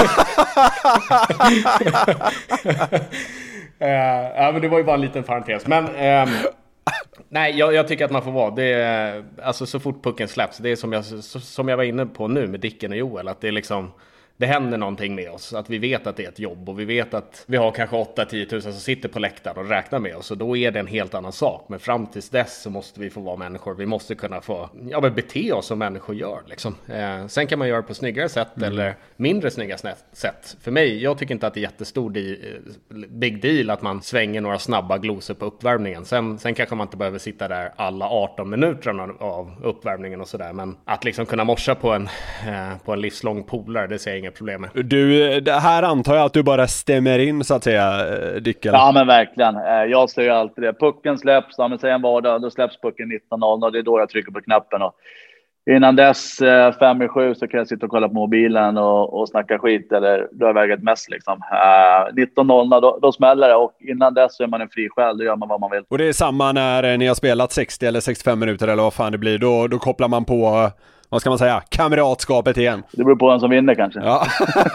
uh, ja, men det var ju bara en liten parentes. Men um, nej, jag, jag tycker att man får vara det är, alltså så fort pucken släpps. Det är som jag, som jag var inne på nu med Dicken och Joel, att det är liksom, det händer någonting med oss, att vi vet att det är ett jobb och vi vet att vi har kanske åtta till tio tusen som sitter på läktaren och räknar med oss, och då är det en helt annan sak. Men fram tills dess så måste vi få vara människor. Vi måste kunna få ja, men bete oss som människor gör liksom. Eh, sen kan man göra på snyggare sätt mm. eller mindre snygga sätt. För mig, jag tycker inte att det är jättestor di- big deal att man svänger några snabba glosor på uppvärmningen. Sen, sen kanske man inte behöver sitta där alla arton minuterna av uppvärmningen och sådär, men att liksom kunna morsa på en, eh, på en livslång polare, det ser jag inget problem med. Du, det här antar jag att du bara stämmer in så att säga, Dick, eller? Ja, men verkligen. Jag säger alltid det. Pucken släpps, ja, men säg en vardag, då släpps pucken nitton noll noll och det är då jag trycker på knappen. Och innan dess, fem i sju, så kan jag sitta och kolla på mobilen och, och snacka skit eller dra iväg ett mess liksom. Uh, nitton noll noll, då, då smäller det, och innan dess så är man en fri själ, då gör man vad man vill. Och det är samma när ni har spelat sextio eller sextiofem minuter eller vad fan det blir, då, då kopplar man på, vad ska man säga, kamratskapet igen. Det beror på vem som vinner kanske. Ja.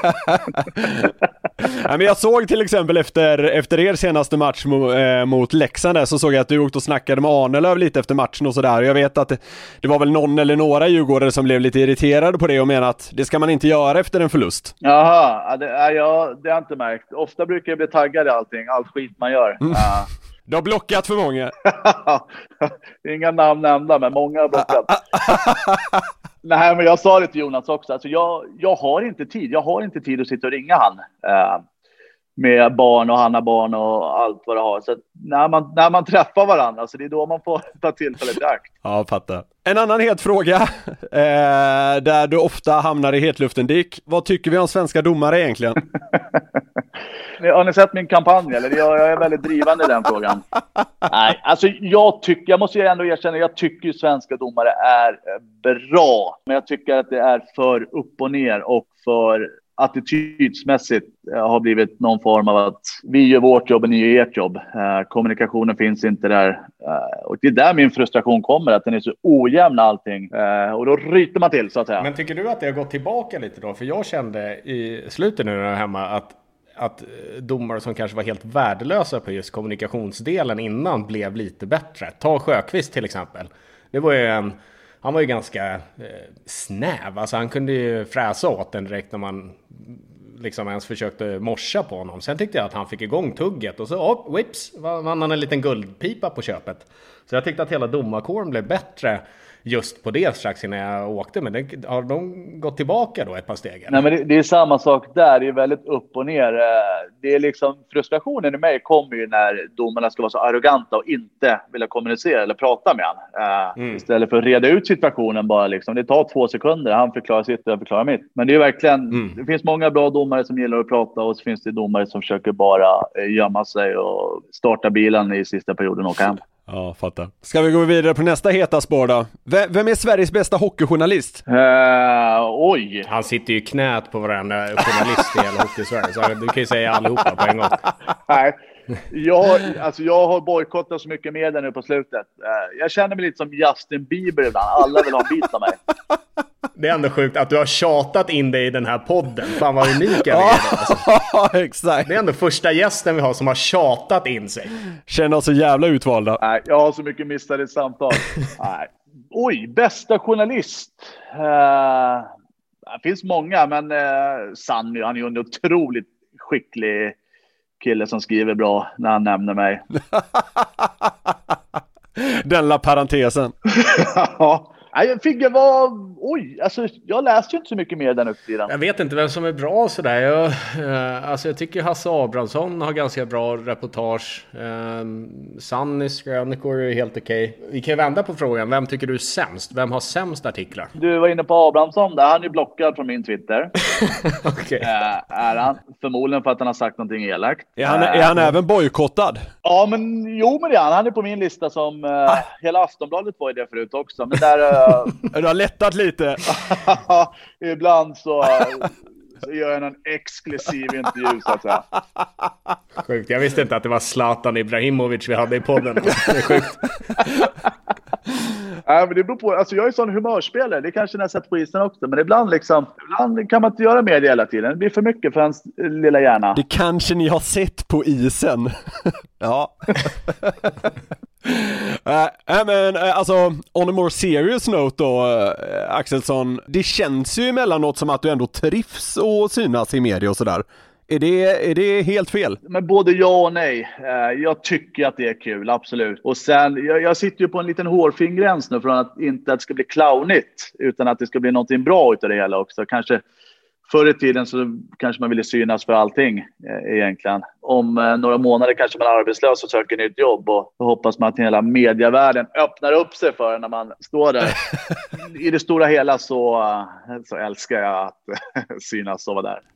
Ja, men jag såg till exempel efter, efter er senaste match mot, eh, mot Leksand där, så såg jag att du åkte och snackade med Arnelöv lite efter matchen och sådär. Jag vet att det, det var väl någon eller några djurgårdare som blev lite irriterade på det och menade att det ska man inte göra efter en förlust. Jaha, det, är jag, det har jag inte märkt. Ofta brukar jag bli taggad i allting, allt skit man gör. Mm. Ja. Du har blockat för många. Inga namn nämnda, men många har blockat. Nej, men jag sa det till Jonas också. Alltså jag, jag har inte tid. Jag har inte tid att sitta och ringa han. Eh, med barn och han har barn och allt vad det har. Så när man, när man träffar varandra, så det är då man får ta tillfället i akt. Ja, fattar. En annan het fråga, eh, där du ofta hamnar i hetluften, Dick. Vad tycker vi om svenska domare egentligen? Har ni sett min kampanj eller? Jag, jag är väldigt drivande i den frågan. Nej, alltså jag tycker, jag måste ju ändå erkänna, jag tycker ju svenska domare är bra. Men jag tycker att det är för upp och ner och för attitydsmässigt har blivit någon form av att vi gör vårt jobb och ni gör ert jobb. Eh, kommunikationen finns inte där. Eh, och det är där min frustration kommer, att den är så ojämn allting. Eh, och då ryter man till så att säga. Men tycker du att det har gått tillbaka lite då? För jag kände i slutet nu när jag var hemma att att domare som kanske var helt värdelösa på just kommunikationsdelen innan blev lite bättre. Ta Sjöqvist till exempel. Det var ju en, han var ju ganska eh, snäv. Alltså han kunde ju fräsa åt den direkt när man liksom ens försökte morsa på honom. Sen tyckte jag att han fick igång tugget och så, oh, whips, vann han en liten guldpipa på köpet. Så jag tyckte att hela domarkåren blev bättre just på det strax innan jag åkte. Men det, har de gått tillbaka då ett par steg? Eller? Nej, men det, det är samma sak där. Det är väldigt upp och ner. Det är liksom, frustrationen i mig kommer ju när domarna ska vara så arroganta och inte vilja kommunicera eller prata med han. Mm. Istället för att reda ut situationen bara liksom. Det tar två sekunder. Han förklarar sitt och jag förklarar mitt. Men det är verkligen, mm. det finns många bra domare som gillar att prata och så finns det domare som försöker bara gömma sig och starta bilen i sista perioden och åka hem. Ja, fattar. Ska vi gå vidare på nästa heta spår då? V- vem är Sveriges bästa hockeyjournalist? Uh, oj! Han sitter ju knät på varenda journalist i hela hockey-Sverige, så du kan ju säga allihopa på en gång. Nej, jag, alltså jag har bojkottat så mycket med det nu på slutet. Uh, jag känner mig lite som Justin Bieber ibland. Alla vill ha en bit av mig. Det är ändå sjukt att du har tjatat in dig i den här podden. Fan vad unika vi är då, alltså. Exakt. Det är ändå första gästen vi har som har tjatat in sig. Känner oss så jävla utvalda. Nej, jag har så mycket missade i samtal. Nej. Oj, bästa journalist. Uh, det finns många, men uh, Sanny, han är ju en otroligt skicklig kille som skriver bra när han nämner mig. Den la parentesen. Ja. Jag fick jag var, oj, alltså jag läste ju inte så mycket mer den uppsidan. Jag vet inte vem som är bra sådär. Jag, eh, alltså jag tycker Hasse Abrahamsson har ganska bra reportage. Eh, Sannis krönikor är helt okej. Okay. Vi kan vända på frågan. Vem tycker du är sämst? Vem har sämst artiklar? Du var inne på Abrahamsson där. Han är blockad från min Twitter. Okay. eh, är han? Förmodligen för att han har sagt någonting elakt. Är han, är han eh, även bojkottad? Ja, men jo, men det är han. Han är på min lista som eh, ah. hela Aftonbladet var i det förut också. Men där Du har lättat lite. Ibland så, så gör jag en exklusiv intervju så att säga. Sjukt, jag visste inte att det var Zlatan Ibrahimovic vi hade i podden. Det är sjukt. Nej, men det beror på, alltså jag är sån humörspelare, det kanske när jag sett på isen också, men ibland liksom, ibland kan man inte göra media hela tiden, det blir för mycket för hans lilla hjärna. Det kanske ni har sett på isen. Ja. Äh, men alltså, on a more serious note då, äh, Axelsson, det känns ju emellanåt som att du ändå trivs och synas i media och sådär. Är det, är det helt fel? Men både ja och nej. Jag tycker att det är kul, absolut. Och sen, jag, jag sitter ju på en liten hårfin gräns nu från att inte att det ska bli clownigt, utan att det ska bli någonting bra utav det hela också. Kanske förr i tiden så kanske man ville synas för allting eh, egentligen. Om eh, några månader kanske man är arbetslös och söker nytt jobb, och då hoppas man att hela medievärlden öppnar upp sig för när man står där. I det stora hela så, så älskar jag att synas och vara där.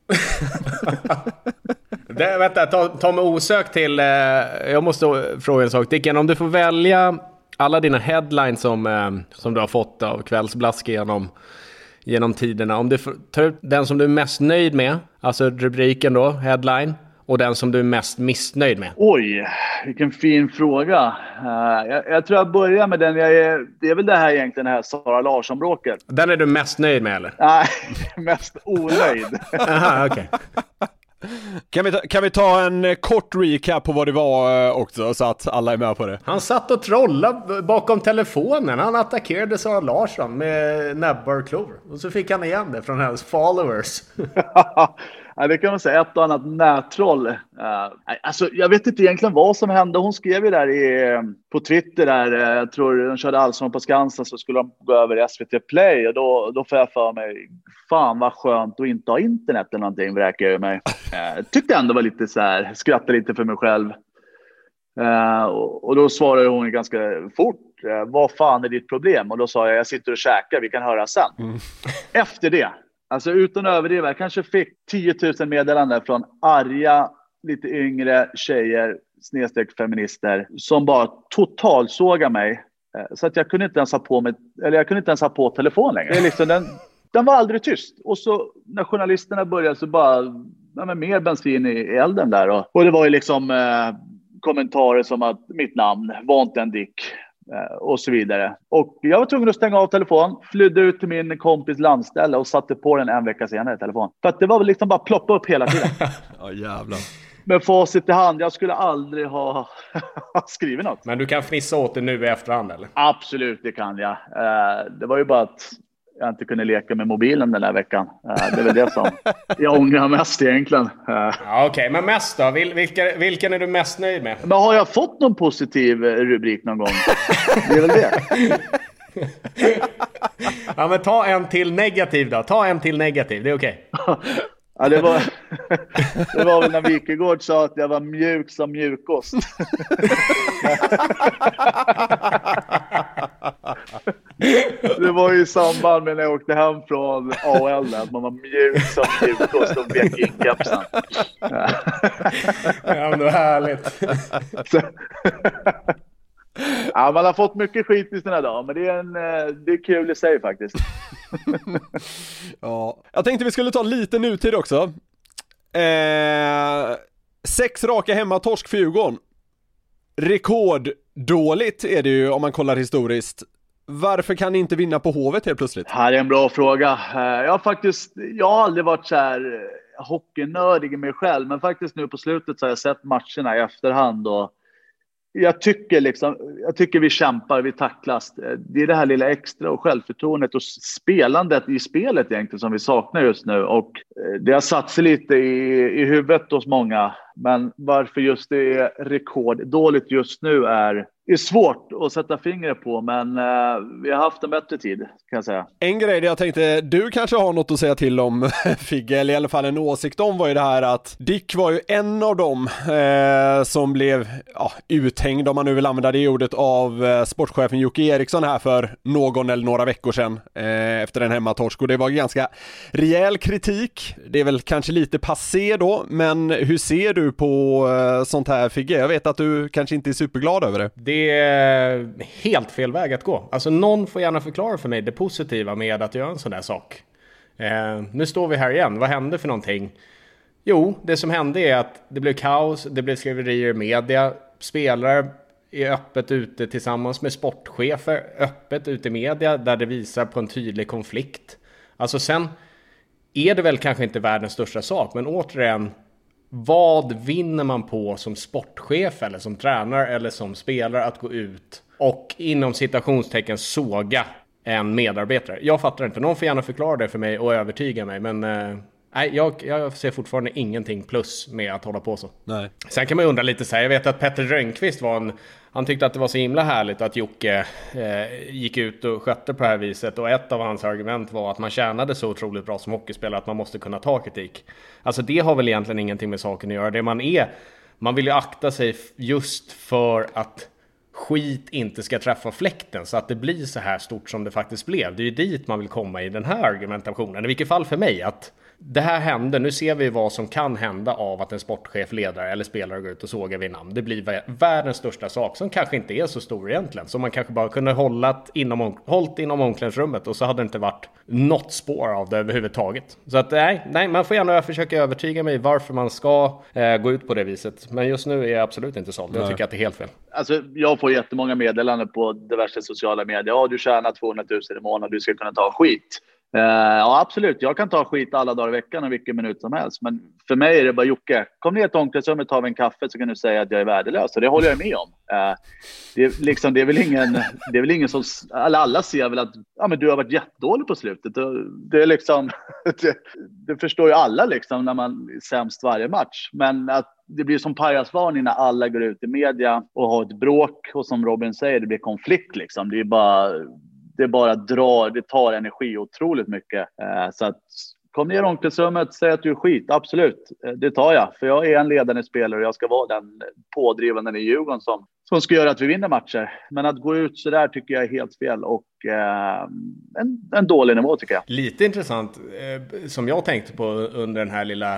Det, vänta, ta, ta mig osökt till, eh, jag måste fråga en sak. Dicken, om du får välja alla dina headlines som, eh, som du har fått av Kvällsblask genom genom tiderna, om du tar ut den som du är mest nöjd med, alltså rubriken då, headline, och den som du är mest missnöjd med. Oj, vilken fin fråga. Uh, jag, jag tror jag börjar med den jag är, det är väl det här egentligen, det här Sara Larsson-bråket. Den är du mest nöjd med, eller? Nej, mest onöjd. Aha, okej. Okay. Kan vi, ta, kan vi ta en kort recap på vad det var också, så att alla är med på det? Han satt och trollade bakom telefonen. Han attackerade Sara Larsson med näbbar och klor. Och så fick han igen det från hennes followers. Ja, det kan man säga, ett och annat nättroll. Uh, alltså, jag vet inte egentligen vad som hände. Hon skrev ju där i, på Twitter där, uh, jag tror de körde Allsång på Skansen, så skulle de gå över i S V T Play, och då, då får jag för mig, fan vad skönt att inte ha internet eller någonting, vräker jag mig. Uh, tyckte ändå var lite så här, skrattade lite för mig själv. Uh, och, och då svarade hon ganska fort, uh, vad fan är ditt problem? Och då sa jag, jag sitter och käkar, vi kan höra sen. Mm. Efter det, alltså utan att överdriva, jag kanske fick tio tusen meddelanden från arga, lite yngre tjejer, snedstreck feminister, som bara totalsågar mig. Så att jag kunde inte ens ha på mig, eller jag kunde inte ens ha på telefon längre. Det är liksom, den, den var aldrig tyst. Och så när journalisterna började så bara, ja, men mer bensin i elden där. Och, och det var ju liksom eh, kommentarer som att mitt namn var inte en dick. Och så vidare. Och jag var tvungen att stänga av telefon, flydde ut till min kompis landställe och satte på den en vecka senare i telefon. För att det var väl liksom bara ploppa upp hela tiden. Ja, jävlar. Med facit i hand, jag skulle aldrig ha skrivit något. Men du kan fnissa åt det nu i efterhand, eller? Absolut, det kan jag. Det var ju bara att jag inte kunde leka med mobilen den här veckan. Det är väl det som jag ångrar mest egentligen. Ja, okej, okay. Men mest då? Vil- vilka, vilken är du mest nöjd med? Men har jag fått någon positiv rubrik någon gång? Det är väl det. Ja, men ta en till negativ då. Ta en till negativ, det är okej. Okay. Ja, det var, det var väl när Wikegård sa att jag var mjuk som mjukost. Det var ju i samband med när jag åkte hem från A L, att man var mjuk som mjukost och vek in kapsen. Ja, men det var härligt. Så, ja, man har fått mycket skit i såna dag, men det är, en, det är kul i sig faktiskt. Ja, jag tänkte vi skulle ta lite nutid också. Eh, sex raka hemma, torsk för Djurgården. Rekorddåligt är det ju om man kollar historiskt. Varför kan ni inte vinna på Hovet helt plötsligt? Här är en bra fråga. Jag har faktiskt, jag har aldrig varit så här hockeynördig i mig själv, men faktiskt nu på slutet så har jag sett matcherna i efterhand, och jag tycker liksom, jag tycker vi kämpar, vi tacklas. Det är det här lilla extra och självförtroendet och spelandet i spelet egentligen som vi saknar just nu, och det har satt sig lite i, i huvudet hos många. Men varför just det är rekorddåligt just nu är, är svårt att sätta fingret på, men eh, vi har haft en bättre tid, kan jag säga. En grej jag tänkte, du kanske har något att säga till om, Figge, eller i alla fall en åsikt om, var ju det här att Dick var ju en av dem eh, som blev ja, uthängd, om man nu vill använda det ordet, av eh, sportchefen Jocke Eriksson här för någon eller några veckor sedan eh, efter en hemmatorsk, och det var ganska rejäl kritik. Det är väl kanske lite passé då, men hur ser du på eh, sånt här, Figge? Jag vet att du kanske inte är superglad över det. Det Det är helt fel väg att gå. Alltså någon får gärna förklara för mig det positiva med att göra en sån där sak. Eh, nu står vi här igen. Vad hände för någonting? Jo, det som hände är att det blev kaos. Det blev skriverier i media. Spelare är öppet ute tillsammans med sportchefer. Öppet ute i media där det visar på en tydlig konflikt. Alltså sen är det väl kanske inte världens största sak. Men återigen, vad vinner man på som sportchef eller som tränare eller som spelare att gå ut och inom citationstecken såga en medarbetare? Jag fattar inte. Någon får gärna förklara det för mig och övertyga mig. Men eh, nej, jag, jag ser fortfarande ingenting plus med att hålla på så. Nej. Sen kan man undra lite så här. Jag vet att Petter Rönnqvist var en... Han tyckte att det var så himla härligt att Jocke eh, gick ut och skötte på det här viset. Och ett av hans argument var att man tjänade så otroligt bra som hockeyspelare att man måste kunna ta kritik. Alltså det har väl egentligen ingenting med saken att göra. Det man är... Man vill ju akta sig just för att skit inte ska träffa fläkten så att det blir så här stort som det faktiskt blev. Det är ju dit man vill komma i den här argumentationen. I vilket fall för mig att det här hände. Nu ser vi vad som kan hända av att en sportchef, ledare eller spelare går ut och sågar vid namn. Det blir världens största sak som kanske inte är så stor egentligen. Som man kanske bara kunde hållit inom, hållit inom omklädningsrummet och så hade det inte varit något spår av det överhuvudtaget. Så att nej, nej man får gärna försöka övertyga mig varför man ska eh, gå ut på det viset. Men just nu är jag absolut inte såld. Jag tycker att det är helt fel. Alltså, jag får jättemånga meddelanden på diverse sociala medier. Ja, du tjänar tvåhundratusen i månaden, du ska kunna ta skit. Uh, ja, absolut. Jag kan ta skit alla dagar i veckan och vilken minut som helst. Men för mig är det bara, Jocke, kom ner till omklädningsrummet, ta en kaffe så kan du säga att jag är värdelös. Och det håller jag med om. Uh, det, är liksom, det är väl ingen, det är väl ingen som... Alla, alla ser väl att ja, men du har varit jättedålig på slutet. Det, är liksom, det, det förstår ju alla liksom när man är sämst varje match. Men att det blir som pajasvarning när alla går ut i media och har ett bråk. Och som Robin säger, det blir konflikt liksom. Det är bara... Det bara drar, det tar energi otroligt mycket. Eh, så att kom ner i omklädningsrummet, säg att du är skit. Absolut, eh, det tar jag. För jag är en ledande spelare och jag ska vara den pådrivande i Djurgården som, som ska göra att vi vinner matcher. Men att gå ut så där tycker jag är helt fel och eh, en, en dålig nivå tycker jag. Lite intressant eh, som jag tänkte på under den här lilla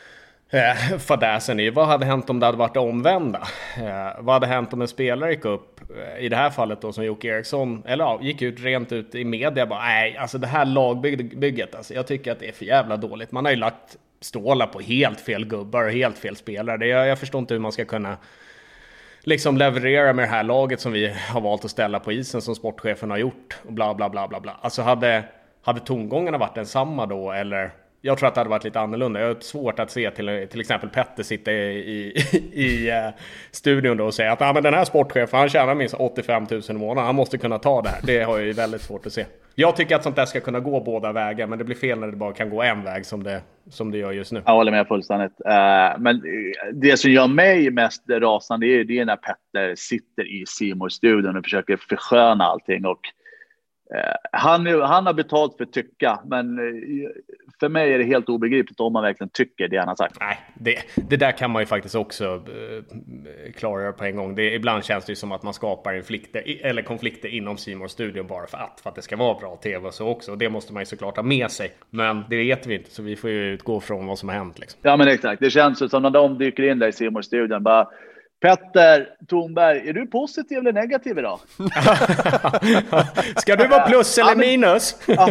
Eh, fadäsen är vad hade hänt om det hade varit omvända? Eh, vad hade hänt om en spelare gick upp eh, i det här fallet då som Jocke Eriksson eller ja, gick ut rent ut i media bara nej, alltså det här lagbygget alltså, jag tycker att det är för jävla dåligt. Man har ju lagt stålar på helt fel gubbar och helt fel spelare. Det, jag, jag förstår inte hur man ska kunna liksom leverera med det här laget som vi har valt att ställa på isen som sportchefen har gjort och bla bla bla bla bla. Alltså hade, hade tongångarna varit densamma då eller... Jag tror att det hade varit lite annorlunda. Jag har svårt att se till, till exempel Petter sitta i, i, i uh, studion då och säga att ah, men den här sportchefen, han tjänar minst åttiofem tusen i månaden. Han måste kunna ta det här. Det har jag ju väldigt svårt att se. Jag tycker att sånt där ska kunna gå båda vägar. Men det blir fel när det bara kan gå en väg som det, som det gör just nu. Jag håller med fullständigt. Uh, men det som gör mig mest rasande är, det är när Petter sitter i C More-studion och försöker försköna allting. Och Han, är, han har betalt för att tycka, men för mig är det helt obegripligt om man verkligen tycker det han har sagt. Nej, det, det där kan man ju faktiskt också uh, klargöra på en gång. Det, ibland känns det ju som att man skapar konflikter, eller konflikter inom C More-studion bara för att, för att det ska vara bra tv och så också. Det måste man ju såklart ha med sig. Men det vet vi inte, så vi får ju utgå från vad som har hänt. Liksom. Ja, men exakt. Det känns som när de dyker in där i C More-studion bara... Petter Thornberg, är du positiv eller negativ idag? Ska du vara plus eller minus? Ja.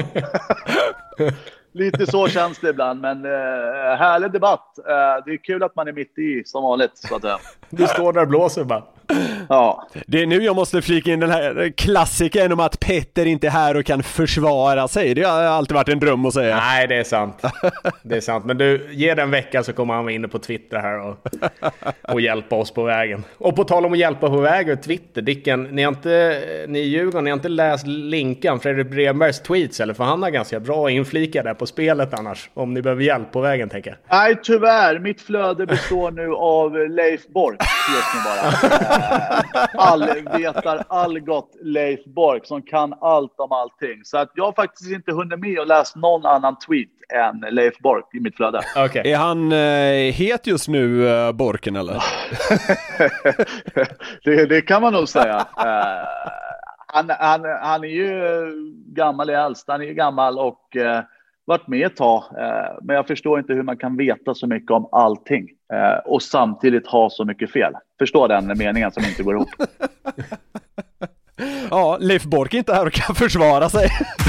Lite så känns det ibland, men eh, härlig debatt. Eh, det är kul att man är mitt i som vanligt. Så att, eh. Du står där och blåser bara. Ja. Det är nu jag måste flika in den här klassiken om att Petter inte är här och kan försvara sig. Det har alltid varit en dröm att säga. Nej, det är sant. Det är sant. Men du, ge den en vecka så kommer han vara inne på Twitter här och, och hjälpa oss på vägen. Och på tal om att hjälpa på vägen, Twitter, Dicken, ni har inte, ni i Djurgården, ni har inte läst linken Fredrik Brembergs tweets, eller för han har ganska bra inflika där på spelet annars, om ni behöver hjälp på vägen, tänker jag. Nej, tyvärr. Mitt flöde består nu av Leif Bork just nu bara. All vetar Algot Leif Bork som kan allt om allting. Så att jag har faktiskt inte hunnit med och läst någon annan tweet än Leif Bork i mitt flöde. Okay. Är han eh, het just nu, eh, Borken, eller? det, det kan man nog säga. Uh, han, han, han är ju gammal i äldst. Han är ju gammal och uh, varit med ett tag. Uh, men jag förstår inte hur man kan veta så mycket om allting. Uh, och samtidigt ha så mycket fel. Förstår den meningen som inte går ihop. Ja, Leif Bork är inte här och kan försvara sig.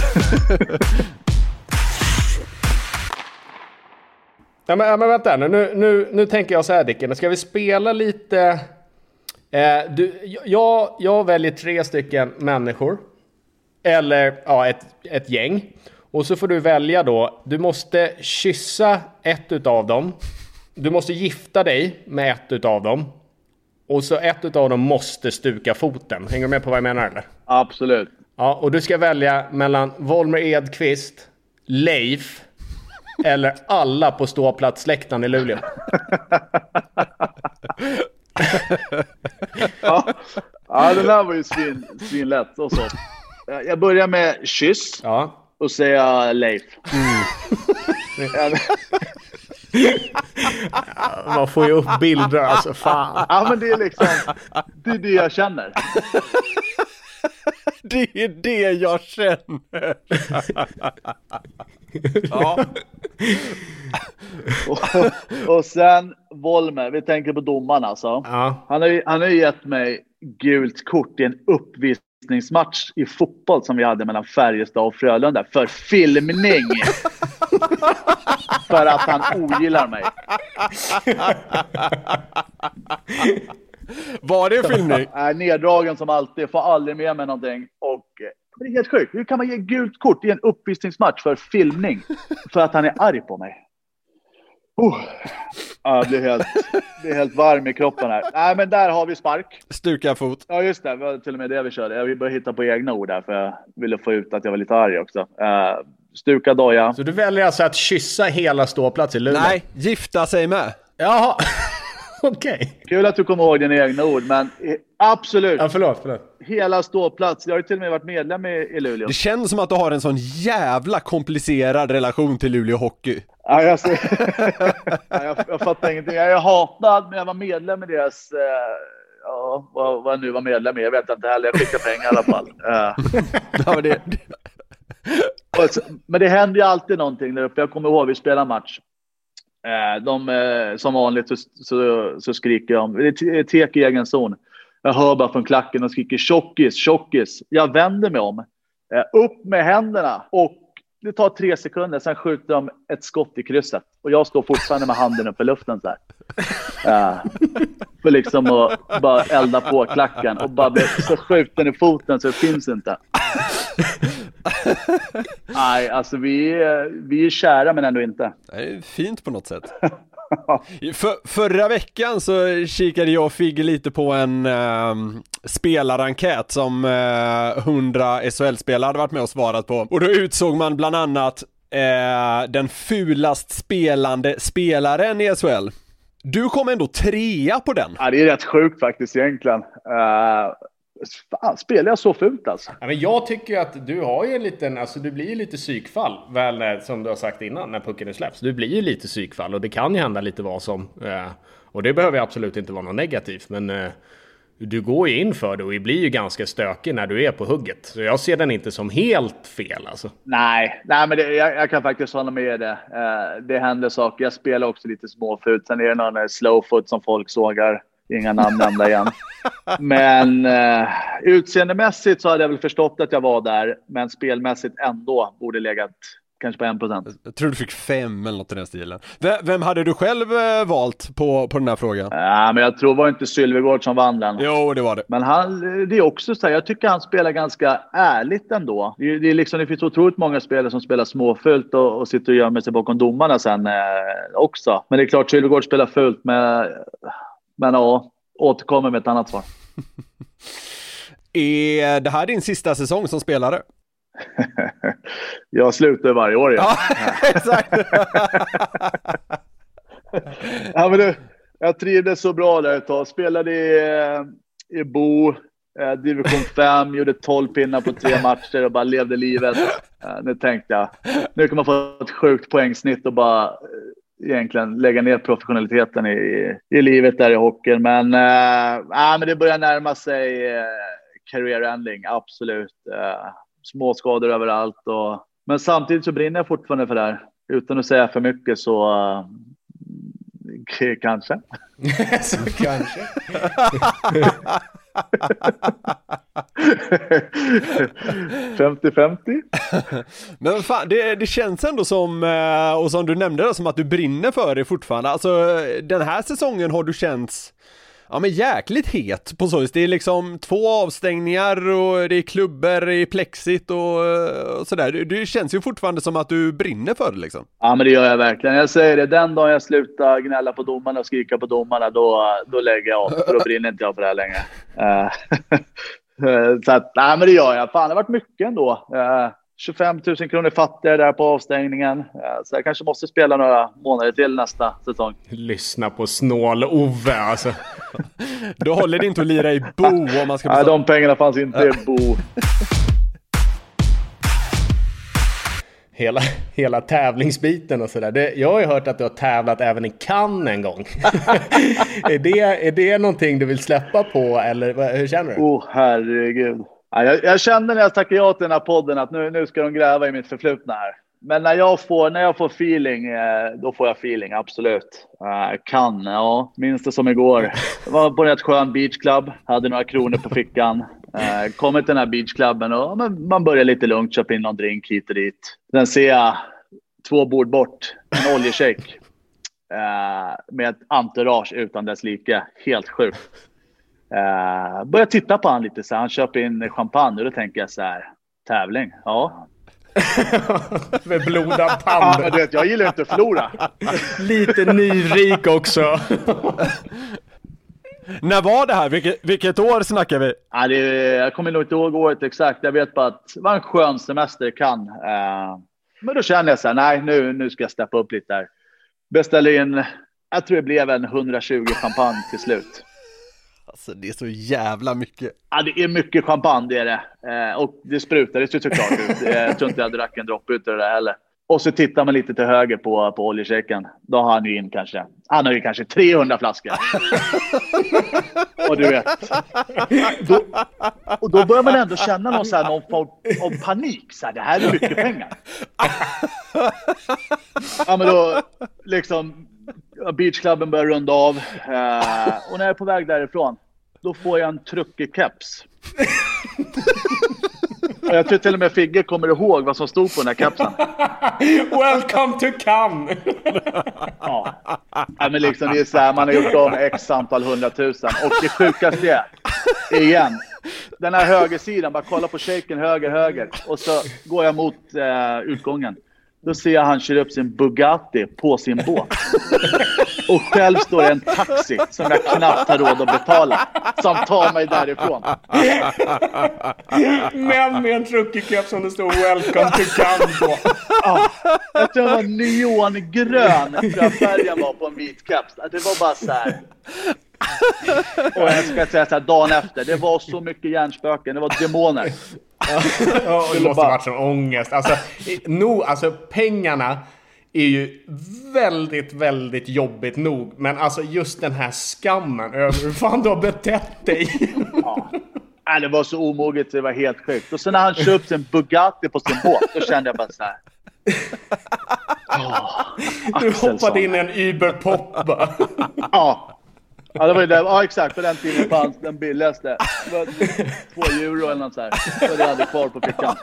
Ja, men, men vänta nu, nu, nu, nu tänker jag så här, Dicken. Ska vi spela lite... Eh, du, jag, jag väljer tre stycken människor. Eller ja, ett, ett gäng. Och så får du välja då. Du måste kyssa ett utav dem. Du måste gifta dig med ett utav dem. Och så ett utav dem måste stuka foten. Hänger du med på vad jag menar eller? Absolut. Ja, och du ska välja mellan Volmer Edqvist, Leif eller alla på ståplatsläktaren i Luleå. ja. ja, den här var ju svin, svinlätt. Och så. Jag börjar med kyss. Ja. Och säga Leif. Mm. Man får ju upp bilder, alltså fan. Ja, men det är liksom, det är det jag känner. Det är det jag känner. Ja. och, och sen Volmer, vi tänker på domaren alltså. Ja. Han har ju, han har ju gett mig gult kort i en uppvisningsmatch i fotboll som vi hade mellan Färjestad och Frölunda för filmning. För att han ogillar mig. Var det filmning? Är neddragen som alltid, får aldrig med mig någonting. Och det är helt sjukt. Hur kan man ge gult kort i en uppvisningsmatch för filmning? För att han är arg på mig. Oh. Ja, det är helt, det är helt varm i kroppen här. Nej, men där har vi spark. Stuka fot. Ja, just det. Det var till och med det vi körde. Jag vill bara hitta på egna ord där, för jag ville få ut att jag var lite arg också. Uh, stuka doja. Så du väljer alltså att kyssa hela ståplats i Luleå? Nej, gifta sig med. Jaha. Okej. Okay. Kul att du kommer ihåg dina egna ord, men absolut. Ja, förlåt, förlåt. Hela ståplats. Jag har ju till och med varit medlem i, i Luleå. Det känns som att du har en sån jävla komplicerad relation till Luleå Hockey. Ja, jag, ser... ja, jag, jag fattar ingenting. Jag är hatad, men jag var medlem i deras... Eh, ja, vad, vad jag nu var medlem i. Jag vet inte heller. Jag skickar pengar i alla fall. Uh. Ja, men, det... men det händer ju alltid någonting där uppe. Jag kommer ihåg, vi spelar match. De, som vanligt så, så, så skriker de. Det är tek i egen zon. Jag hör bara från klacken och skriker tjockis, tjockis. Jag vänder mig om. Upp med händerna. Och det tar tre sekunder. Sen skjuter de ett skott i krysset. Och jag står fortfarande med handen upp i luften så här. Uh, för liksom att bara elda på klacken. Och bara bli så skjuten i foten så det finns inte. Nej, alltså vi, vi är kära men ändå inte. Det är fint på något sätt. För, förra veckan så kikade jag och Figge lite på en äh, spelarenkät som äh, hundra S H L-spelare hade varit med och svarat på. Och då utsåg man bland annat äh, den fulast spelande spelaren i S H L. Du kom ändå trea på den. Ja, det är rätt sjukt faktiskt egentligen. Uh... Fan, spelar jag så fult alltså? Ja, men jag tycker att du har ju en liten, alltså du blir ju lite psykfall väl, som du har sagt innan när pucken är släpps. Du blir ju lite psykfall och det kan ju hända lite vad som eh, och det behöver absolut inte vara något negativt, men eh, du går ju in för det och blir ju ganska stökig när du är på hugget. Så jag ser den inte som helt fel alltså. Nej, nej men det, jag, jag kan faktiskt hålla med det. Eh, det händer saker. Jag spelar också lite småfult. Sen är det någon slowfoot som folk sågar. Inga namn nämnda igen. Men uh, utseendemässigt så hade jag väl förstått att jag var där. Men spelmässigt ändå borde legat kanske på en procent. Jag tror du fick fem eller något i den stilen. V- vem hade du själv uh, valt på, på den här frågan? Ja, uh, men jag tror var inte Sylvegård som vann den. Jo, det var det. Men han, det är också så här, jag tycker han spelar ganska ärligt ändå. Det, det, är liksom, det finns otroligt många spelare som spelar småfult och, och sitter och gömmer sig bakom domarna sen uh, också. Men det är klart Sylvegård spelar fult med... Men ja, återkommer med ett annat svar. Är det här din sista säsong som spelare? Jag slutar varje år. Ja, ja exakt. Ja, men du, jag trivdes så bra där ett tag. Spelade i, i Bo, eh, division fem, gjorde tolv pinnar på tre matcher och bara levde livet. Eh, nu tänkte jag, nu kan man få ett sjukt poängsnitt och bara... egentligen lägga ner professionaliteten i, i livet där i hockeyn. Men, äh, äh, men det börjar närma sig äh, career ending, absolut. Äh, små skador överallt. Och, men samtidigt så brinner jag fortfarande för det här. Utan att säga för mycket så äh, kanske. så kanske. femtio femtio. Men fan, det, det känns ändå som, och som du nämnde, som att du brinner för det fortfarande. Alltså, den här säsongen har du känts ja, men jäkligt het på så vis. Det är liksom två avstängningar och det är klubbor i plexit och, och sådär. Det, det känns ju fortfarande som att du brinner för det liksom. Ja, men det gör jag verkligen. Jag säger det, den dagen jag slutar gnälla på domarna och skrika på domarna, då, då lägger jag av. För då brinner inte jag för det här längre. Så att, nej, men det gör jag. Fan, det har varit mycket ändå. tjugofem tusen kronor fattigare där på avstängningen. Så jag kanske måste spela några månader till nästa säsong. Lyssna på snål-Ove alltså. Du håller det inte att lira i Bo om man ska... Nej, de pengarna fanns inte i Bo. Hela, hela tävlingsbiten och sådär. Jag har ju hört att du har tävlat även i Cannes en gång. är, det, är det någonting du vill släppa på eller hur känner du? Åh, oh, herregud. Ja, jag, jag kände när jag tackade ja till den här podden att nu, nu ska de gräva i mitt förflutna här. Men när jag får, när jag får feeling, då får jag feeling, absolut. Uh, kan, ja. Minns det som igår. Jag var på ett skön beachclub, hade några kronor på fickan. Uh, kom till den här beachklubben och men, man börjar lite lugnt, köpa in någon drink hit och dit. Sen ser jag två bord bort, en oljeshake. Uh, med ett entourage utan dess like. Helt sjukt. Uh, börjar titta på han lite så han köper in champagne och då tänker jag så här, tävling, ja. Med blodad tand. Ja, du vet, jag gillar inte att förlora. Lite nyrik också. När var det här? Vilket, vilket år snackar vi? Ja, det, jag kommer nog inte ihåg året exakt. Jag vet bara att det var en skön semester kan. Uh, men då kände jag så här, nej nu, nu ska jag steppa upp lite där. Beställde in, jag tror det blev en hundratjugo champagne till slut. Alltså det är så jävla mycket. Ja, det är mycket champagne, det är det. Eh, och det sprutade så såklart ut. Jag tror inte jag drack en dropp ut det där heller. Och så tittar man lite till höger på, på oljeshaken. Då har han ju in kanske, han har ju kanske trehundra flaskor. Och du vet. Då, och då börjar man ändå känna någon, så här, någon form av panik. Så här, det här är mycket pengar. Ja, men då liksom... Beachklubben börjar runda av uh, och när jag är på väg därifrån då får jag en truckig keps. Och jag tror till och med Figge kommer ihåg vad som stod på den här kepsen. Welcome to Cannes. Ja. Ja, men liksom det är så här, man har gjort av x antal hundratusen. Och det sjukaste är igen, den här högersidan, bara kolla på shaken höger höger och så går jag mot uh, utgången. Då ser jag han kör upp sin Bugatti på sin båt. Och själv står det en taxi som jag knappt har råd att betala. Som tar mig därifrån. Men med en truckikepp som det står Welcome to Cannes på. Ja, jag tror det var neongrön. Jag tror färgen var på en vit keps. Det var bara så här. Och jag ska säga så här, dagen efter. Det var så mycket hjärnspöken. Det var demoner. Ja, det måste ha varit sån ångest. Alltså, no, alltså pengarna är ju väldigt, väldigt jobbigt nog. Men alltså just den här skammen över hur fan du har betett dig. Ja. Nej, det var så omoget, det var helt sjukt. Och sen när han köpte en Bugatti på sin båt, då kände jag bara så här. Oh, du hoppade in i en Uber-pop. Ja. Ja, det var det. Ja, exakt. På den tiden fanns den billigaste. Det var två euro eller något så här. Och det hade kvar på fickan.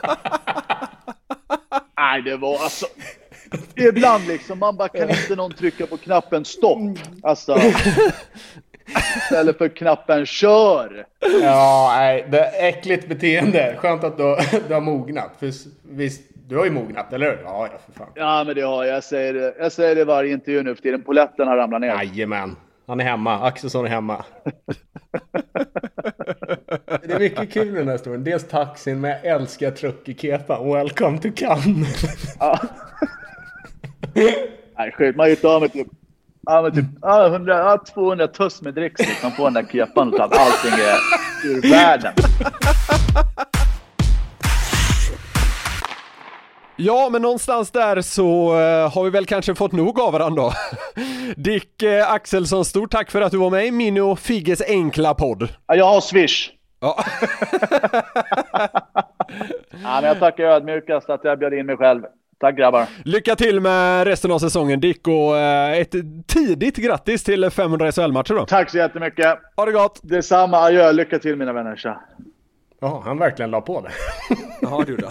Nej, det var alltså... Ibland liksom, man bara, kan inte någon trycka på knappen stopp? Alltså... Istället för knappen kör. Ja, nej, det är äckligt beteende. Skönt att du, du har mognat. För visst, du har ju mognat, eller hur? Ja, ja, för fan. Ja, men det har jag. Jag säger det, jag säger det varje intervju nu för tiden. Poletten har ramlat ner. Jajamän. Han är hemma. Axelsson är hemma. Det är mycket kul i den här storyn. Dels taxin, men jag älskar truckikepa. Welcome to Cannes. Ja. Nej, skit. Man har gjort av med typ, ja, med typ ja, hundra, ja, tvåhundra tuss med dricks. Man får den där kepan och att allting är ur världen. Ja, men någonstans där så uh, har vi väl kanske fått nog av varandra. Dick uh, Axelsson, stort tack för att du var med i min och Figges enkla podd. Ja, jag har Swish. Ja. Ja, men jag tackar ödmjukast att jag bjöd in mig själv. Tack grabbar. Lycka till med resten av säsongen Dick och eh, ett tidigt grattis till femhundra S H L-matcher då. Tack så jättemycket. Ha det gott. Detsamma, adjö. Lycka till mina vänner. Tja. Ja, han verkligen la på det. Jaha, du då.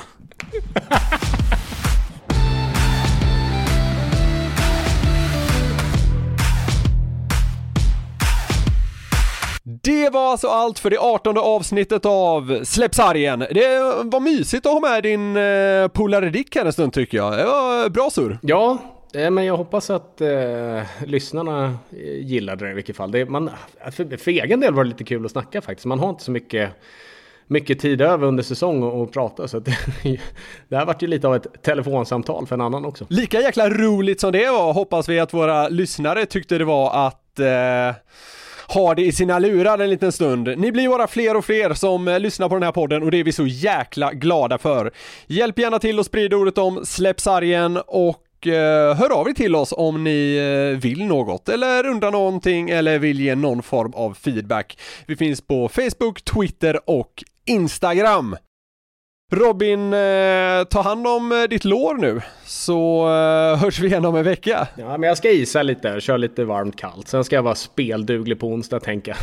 Det var alltså allt för det artonde avsnittet av Släpp sargen. Det var mysigt att ha med din eh, polare Dick här en stund tycker jag. Det var bra sur. Ja, men jag hoppas att eh, lyssnarna gillade det i vilket fall. Det, man, för, för egen del var det lite kul att snacka faktiskt. Man har inte så mycket, mycket tid över under säsong och, och prata. Så att det, det här varit ju lite av ett telefonsamtal för en annan också. Lika jäkla roligt som det var hoppas vi att våra lyssnare tyckte det var att... Eh, har det i sina lurar en liten stund. Ni blir bara fler och fler som eh, lyssnar på den här podden och det är vi så jäkla glada för. Hjälp gärna till att sprida ordet om Släpp sargen och eh, hör av er till oss om ni eh, vill något eller undrar någonting eller vill ge någon form av feedback. Vi finns på Facebook, Twitter och Instagram. Robin, eh, ta hand om eh, ditt lår nu så eh, hörs vi igen om en vecka. Ja, men jag ska isa lite och köra lite varmt kallt. Sen ska jag vara spelduglig på onsdag, tänka.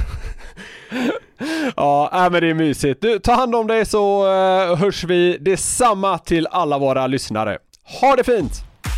Ja, äh, men det är mysigt. Du, ta hand om dig så eh, hörs vi. Detsamma till alla våra lyssnare. Ha det fint!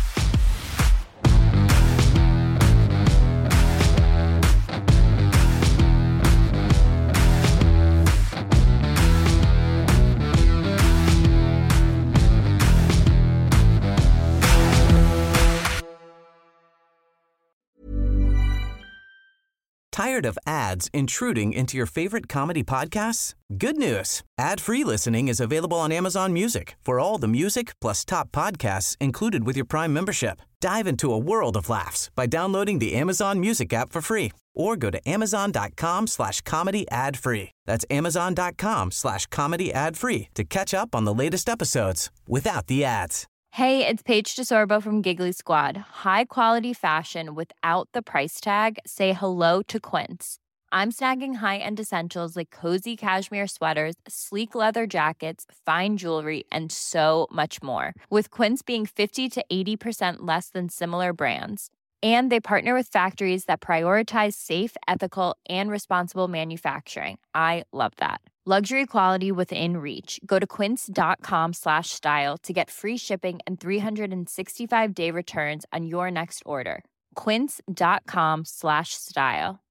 Tired of ads intruding into your favorite comedy podcasts? Good news. Ad-free listening is available on Amazon Music for all the music plus top podcasts included with your Prime membership. Dive into a world of laughs by downloading the Amazon Music app for free or go to amazon.com slash comedy ad free. That's amazon.com slash comedy ad free to catch up on the latest episodes without the ads. Hey, it's Paige DeSorbo from Giggly Squad. High quality fashion without the price tag. Say hello to Quince. I'm snagging high-end essentials like cozy cashmere sweaters, sleek leather jackets, fine jewelry, and so much more. With Quince being fifty to eighty percent less than similar brands. And they partner with factories that prioritize safe, ethical, and responsible manufacturing. I love that. Luxury quality within reach. Go to quince.com slash style to get free shipping and three sixty-five day returns on your next order. Quince.com slash style.